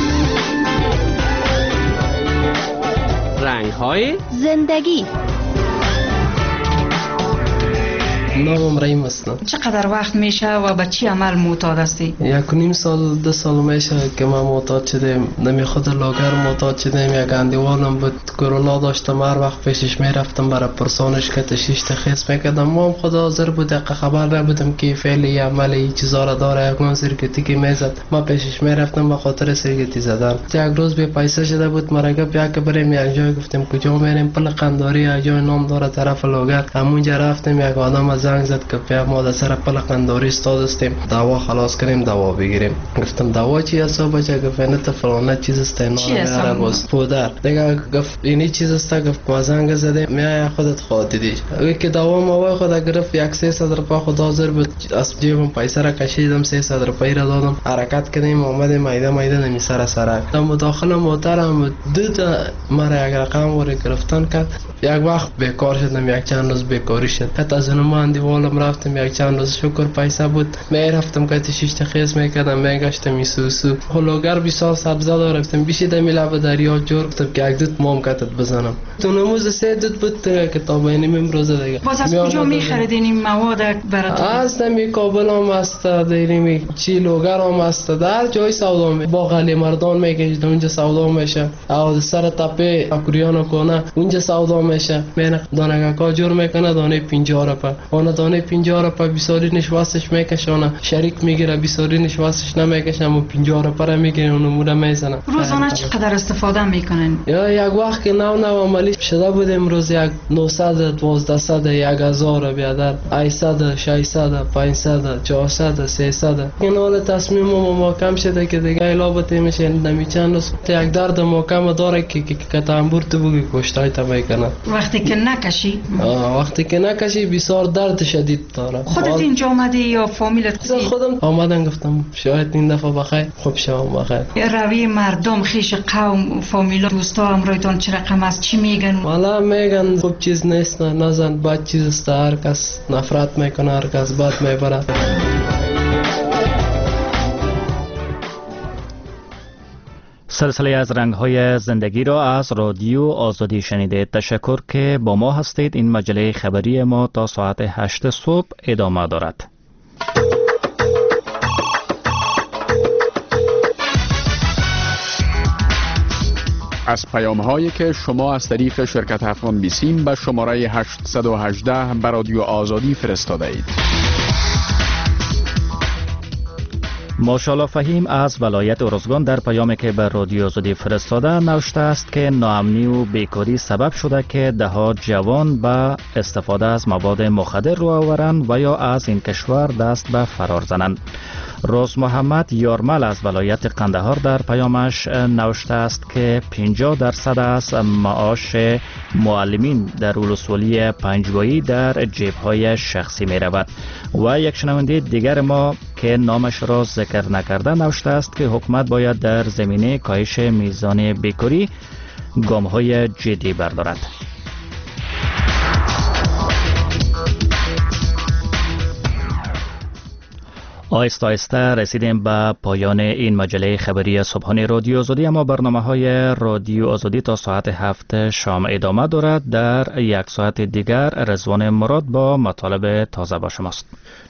رنگ‌های زندگی. نامم رحیم است. چقدر وقت میشه و به چی عمل معتاد هستی؟ 1.5 سال 2 سال میشه که من معتاد شدم. نمی خود لاگر معتاد شدم. یک اندیوالم بود کرونا داشتم، هر وقت پیشش میرفتم برای پرسانش که تشیش تخیص میکردم. ما هم خدا حاضر بود، خبر نبودم که فعلی عمل این چیزا را داره. یک من سرگتی که میزد ما پیشش میرفتم به خاطر سرگتی زدن. یک روز به پیسه شده بود مرا بیا که بریم یک جای، گفتم کجا میریم؟ پل قنداری یک جای نام داره طرف لاگر. همونجا رفتیم، یک آدم زنگ زد که بیا ما در سر پل قنداری استاد هستیم، دوا خلاص کنیم دوا بگیریم. گفتم دوا چی حساب بچه؟ گفت اینت فلانه چیز است اینا باز پودر دیگه. گفت اینی چیز است. گفت ما زنگ زدیم میای خودت خود دیدی که دوا ما خود گرفت. 300 روپیه خدا حاضر بود از جیبم پیسه را کشیدم، 300 روپیه را دادم، حرکت کردیم اومدیم میده نمی سر مداخله محترم بود. دو تا مرا یک رقم وری گرفتن کرد. یک وقت بیکار شدم، یک چند روز بیکاری شد. حتی از اون ما دیوالم رفتم، یک چند روز شکر پیسه بود میرفتم که تشیش تخیص میکردم، میگشتم میسوسو هلوگر 20 سال سبزه دارفتم بیشیدم لب دریا جور گفتم که یک دوت مام کتت بزنم. تو نموز 3 دوت بود کتاب اینم امروز دیگه. باز از کجا میخریدین این مواد براتون؟ از نمی کابل هم است، دیرمی چی لوگر هم است، در جای سودا می با غلی مردان میگشت اونجا سودا میشه. او سر تپه اکریانو کنه اونجا سودا میشه. من دانه کا جور میکنه دانه 50 روپیه، اون دانه 50 روپیه بیساری نشواستش میکشونه، شریک میگیره بیساری نشواستش نمیکشه، اما 50 روپیه میگیره اون مودا میزنه. روزانه چقدر استفاده میکنن؟ یا یک وقت که نو عملی شده بود امروز یک 900 1200 1000 بیادر 800 600 500 400 300 این حال تصمیم ما کم شده که دیگه الابته میشه نمیچند روز یک درد محکم داره که تنبور تو بگی کشتای تا میکنه. وقتی که نکشی بسیار درد شدید داره. خودت اینجا آمدی یا فامیلت؟ خودم آمدم گفتم شاید این دفعه بخیر خوب شوم بخیر. روی مردم خیش قوم فامیلا دوستا همراهتان چه رقم است؟ چی میگن؟ والا میگن خوب چیز نیست، نزن بد چیز است، هر کس نفرت میکنه، هر کس بد میبره. سلسله از رنگ‌های زندگی را از رادیو آزادی شنیدید. تشکر که با ما هستید. این مجله خبری ما تا ساعت 8 صبح ادامه دارد. از پیام هایی که شما از طریق شرکت افغان بیسیم به شماره 818 به رادیو آزادی فرستاده اید. ماشاءالله فهیم از ولایت ارزگان در پیامی که به رادیو آزادی فرستاده نوشته است که ناامنی و بیکاری سبب شده که دهها جوان به استفاده از مواد مخدر رو آورند و یا از این کشور دست به فرار زنند. روز محمد یارمل از ولایت قندهار در پیامش نوشته است که 50% از معاش معلمین در ولسوالی پنجگاهی در جیب‌های شخصی می رود. و یک شنونده دیگر ما که نامش را ذکر نکرده نوشته است که حکومت باید در زمینه کاهش میزان بیکاری گام‌های جدی بردارد. آهسته آهسته رسیدیم به پایان این مجله خبری صبحانه رادیو آزادی، اما برنامه‌های رادیو آزادی تا ساعت 7 شام ادامه دارد. در یک ساعت دیگر رضوان مراد با مطالب تازه با شماست.